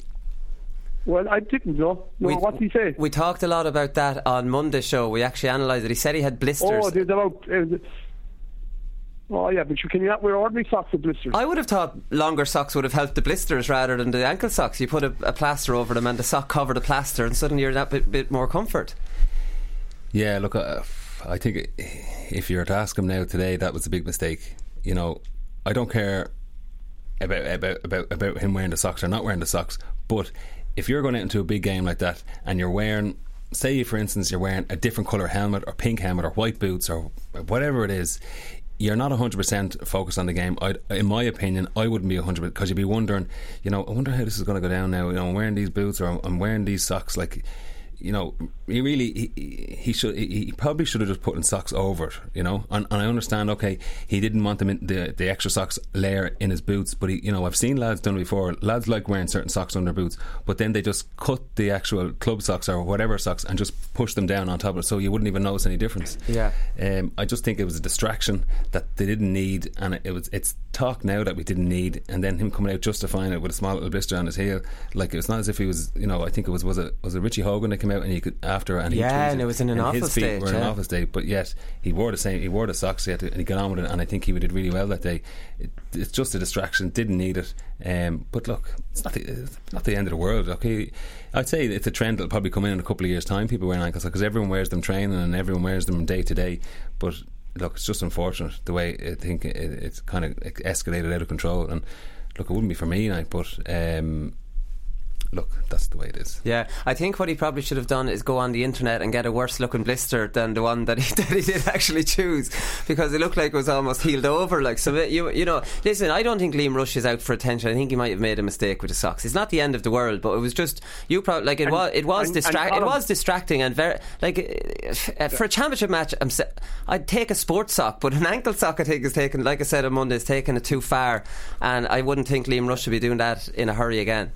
Well, I didn't know. No, we, what did he say? We talked a lot about that on Monday's show. We actually analysed it. He said he had blisters. Oh, there's about... Uh, oh, yeah, but you can not wear ordinary socks with blisters. I would have thought longer socks would have helped the blisters rather than the ankle socks. You put a, a plaster over them and the sock covered the plaster, and suddenly you're that bit, bit more comfort. Yeah, look, uh, I think if you were to ask him now today, that was a big mistake. You know, I don't care about about about, about him wearing the socks or not wearing the socks, but if you're going out into a big game like that and you're wearing, say for instance you're wearing a different colour helmet or pink helmet or white boots or whatever it is, you're not one hundred percent focused on the game. I'd, in my opinion, I wouldn't be one hundred percent, because you'd be wondering, you know, I wonder how this is going to go down now. You know, I'm wearing these boots or I'm, I'm wearing these socks. Like, you know, he really he, he should he, he probably should have just put in socks over it, you know. And, and I understand, okay, he didn't want them in the the extra socks layer in his boots, but he, you know, I've seen lads done it before. Lads like wearing certain socks on their boots, but then they just cut the actual club socks or whatever socks and just push them down on top of it, so you wouldn't even notice any difference. Yeah. Um, I just think it was a distraction that they didn't need, and it was it's talk now that we didn't need, and then him coming out justifying it with a small little blister on his heel, like it was not as if he was, you know, I think it was was it was it Richie Hogan that came out and he could after and he yeah and it was in an awful his feet state were in an yeah. awful state, but yet he wore the same he wore the socks he had to, and he got on with it, and I think he did really well that day. It, it's just a distraction, didn't need it, um, but look, it's not the, it's not the end of the world. Okay, I'd say it's a trend that'll probably come in in a couple of years time, people wearing ankle socks, because everyone wears them training and everyone wears them day to day, but look, it's just unfortunate the way I think it, it's kind of escalated out of control. And look, it wouldn't be for me now, but um, look, that's the way it is. Yeah, I think what he probably should have done is go on the internet and get a worse looking blister than the one that he, that he did actually choose, because it looked like it was almost healed over. Like, so you you know, listen, I don't think Liam Rush is out for attention. I think he might have made a mistake with the socks. It's not the end of the world, but it was just you probably like it and, was it was distract it was distracting and very like for a championship match. I'm se- I'd take a sports sock, but an ankle sock I think is taken, like I said on Monday, is taking it too far, and I wouldn't think Liam Rush should be doing that in a hurry again.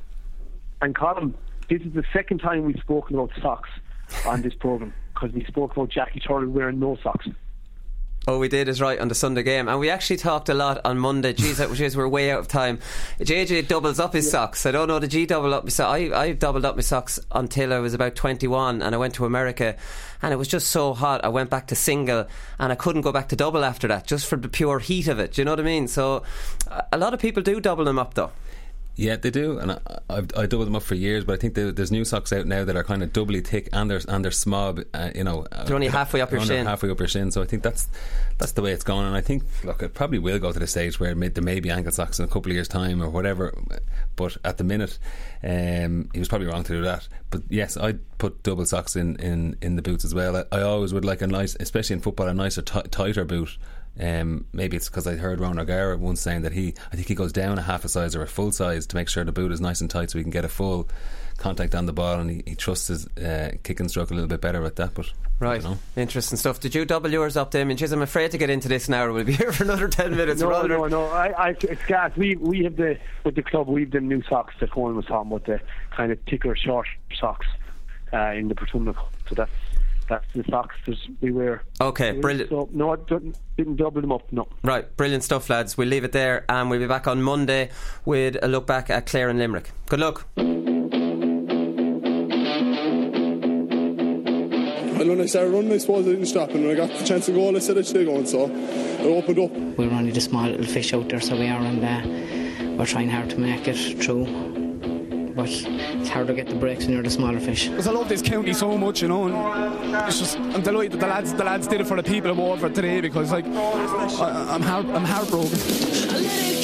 And Colin, this is the second time we've spoken about socks on this programme, because we spoke about Jackie Turtle wearing no socks. Oh, we did, is right, on the Sunday game. And we actually talked a lot on Monday. Jeez, jeez we're way out of time. J J doubles up his yeah. socks. I don't know, did G double up my socks? I, I doubled up my socks until I was about twenty-one, and I went to America, and it was just so hot. I went back to single, and I couldn't go back to double after that, just for the pure heat of it. Do you know what I mean? So a lot of people do double them up, though. Yeah, they do, and I, I've I doubled them up for years. But I think there, there's new socks out now that are kind of doubly thick, and they're and they're small. Uh, you know, they're only halfway up your shin. Halfway up your shin. So I think that's that's the way it's going. And I think, look, it probably will go to the stage where there may be ankle socks in a couple of years' time or whatever. But at the minute, um, he was probably wrong to do that. But yes, I'd put double socks in, in, in the boots as well. I, I always would like a nice, especially in football, a nicer, t- tighter boot. Um, maybe it's because I heard Ron O'Gara once saying that he I think he goes down a half a size or a full size to make sure the boot is nice and tight so he can get a full contact on the ball, and he, he trusts his uh, kicking stroke a little bit better at that. But right, you know. Interesting stuff. Did you double yours up, Damien? Jeez, I'm afraid to get into this now. We'll be here for another ten minutes. No, no, no. I, I, it's gas. We we have the with the club. We've the new socks that Cohen was talking about, the kind of thicker, short socks uh, in the Portumna. So that's. That's the socks that we wear. Okay, brilliant. So, no, I didn't, didn't double them up, no. Right, brilliant stuff, lads. We'll leave it there, and we'll be back on Monday with a look back at Clare and Limerick. Good luck. Well, when I started running, I suppose I didn't stop, and when I got the chance to go, I said I should go, and so I opened up. We're only the small little fish out there, so we are, and uh, we're trying hard to make it through. But it's hard to get the breaks when you're the smaller fish. Because I love this county so much, you know, and it's just, I'm delighted that the lads the lads did it for the people of Waterford today, because like I, I'm heart, I'm heartbroken.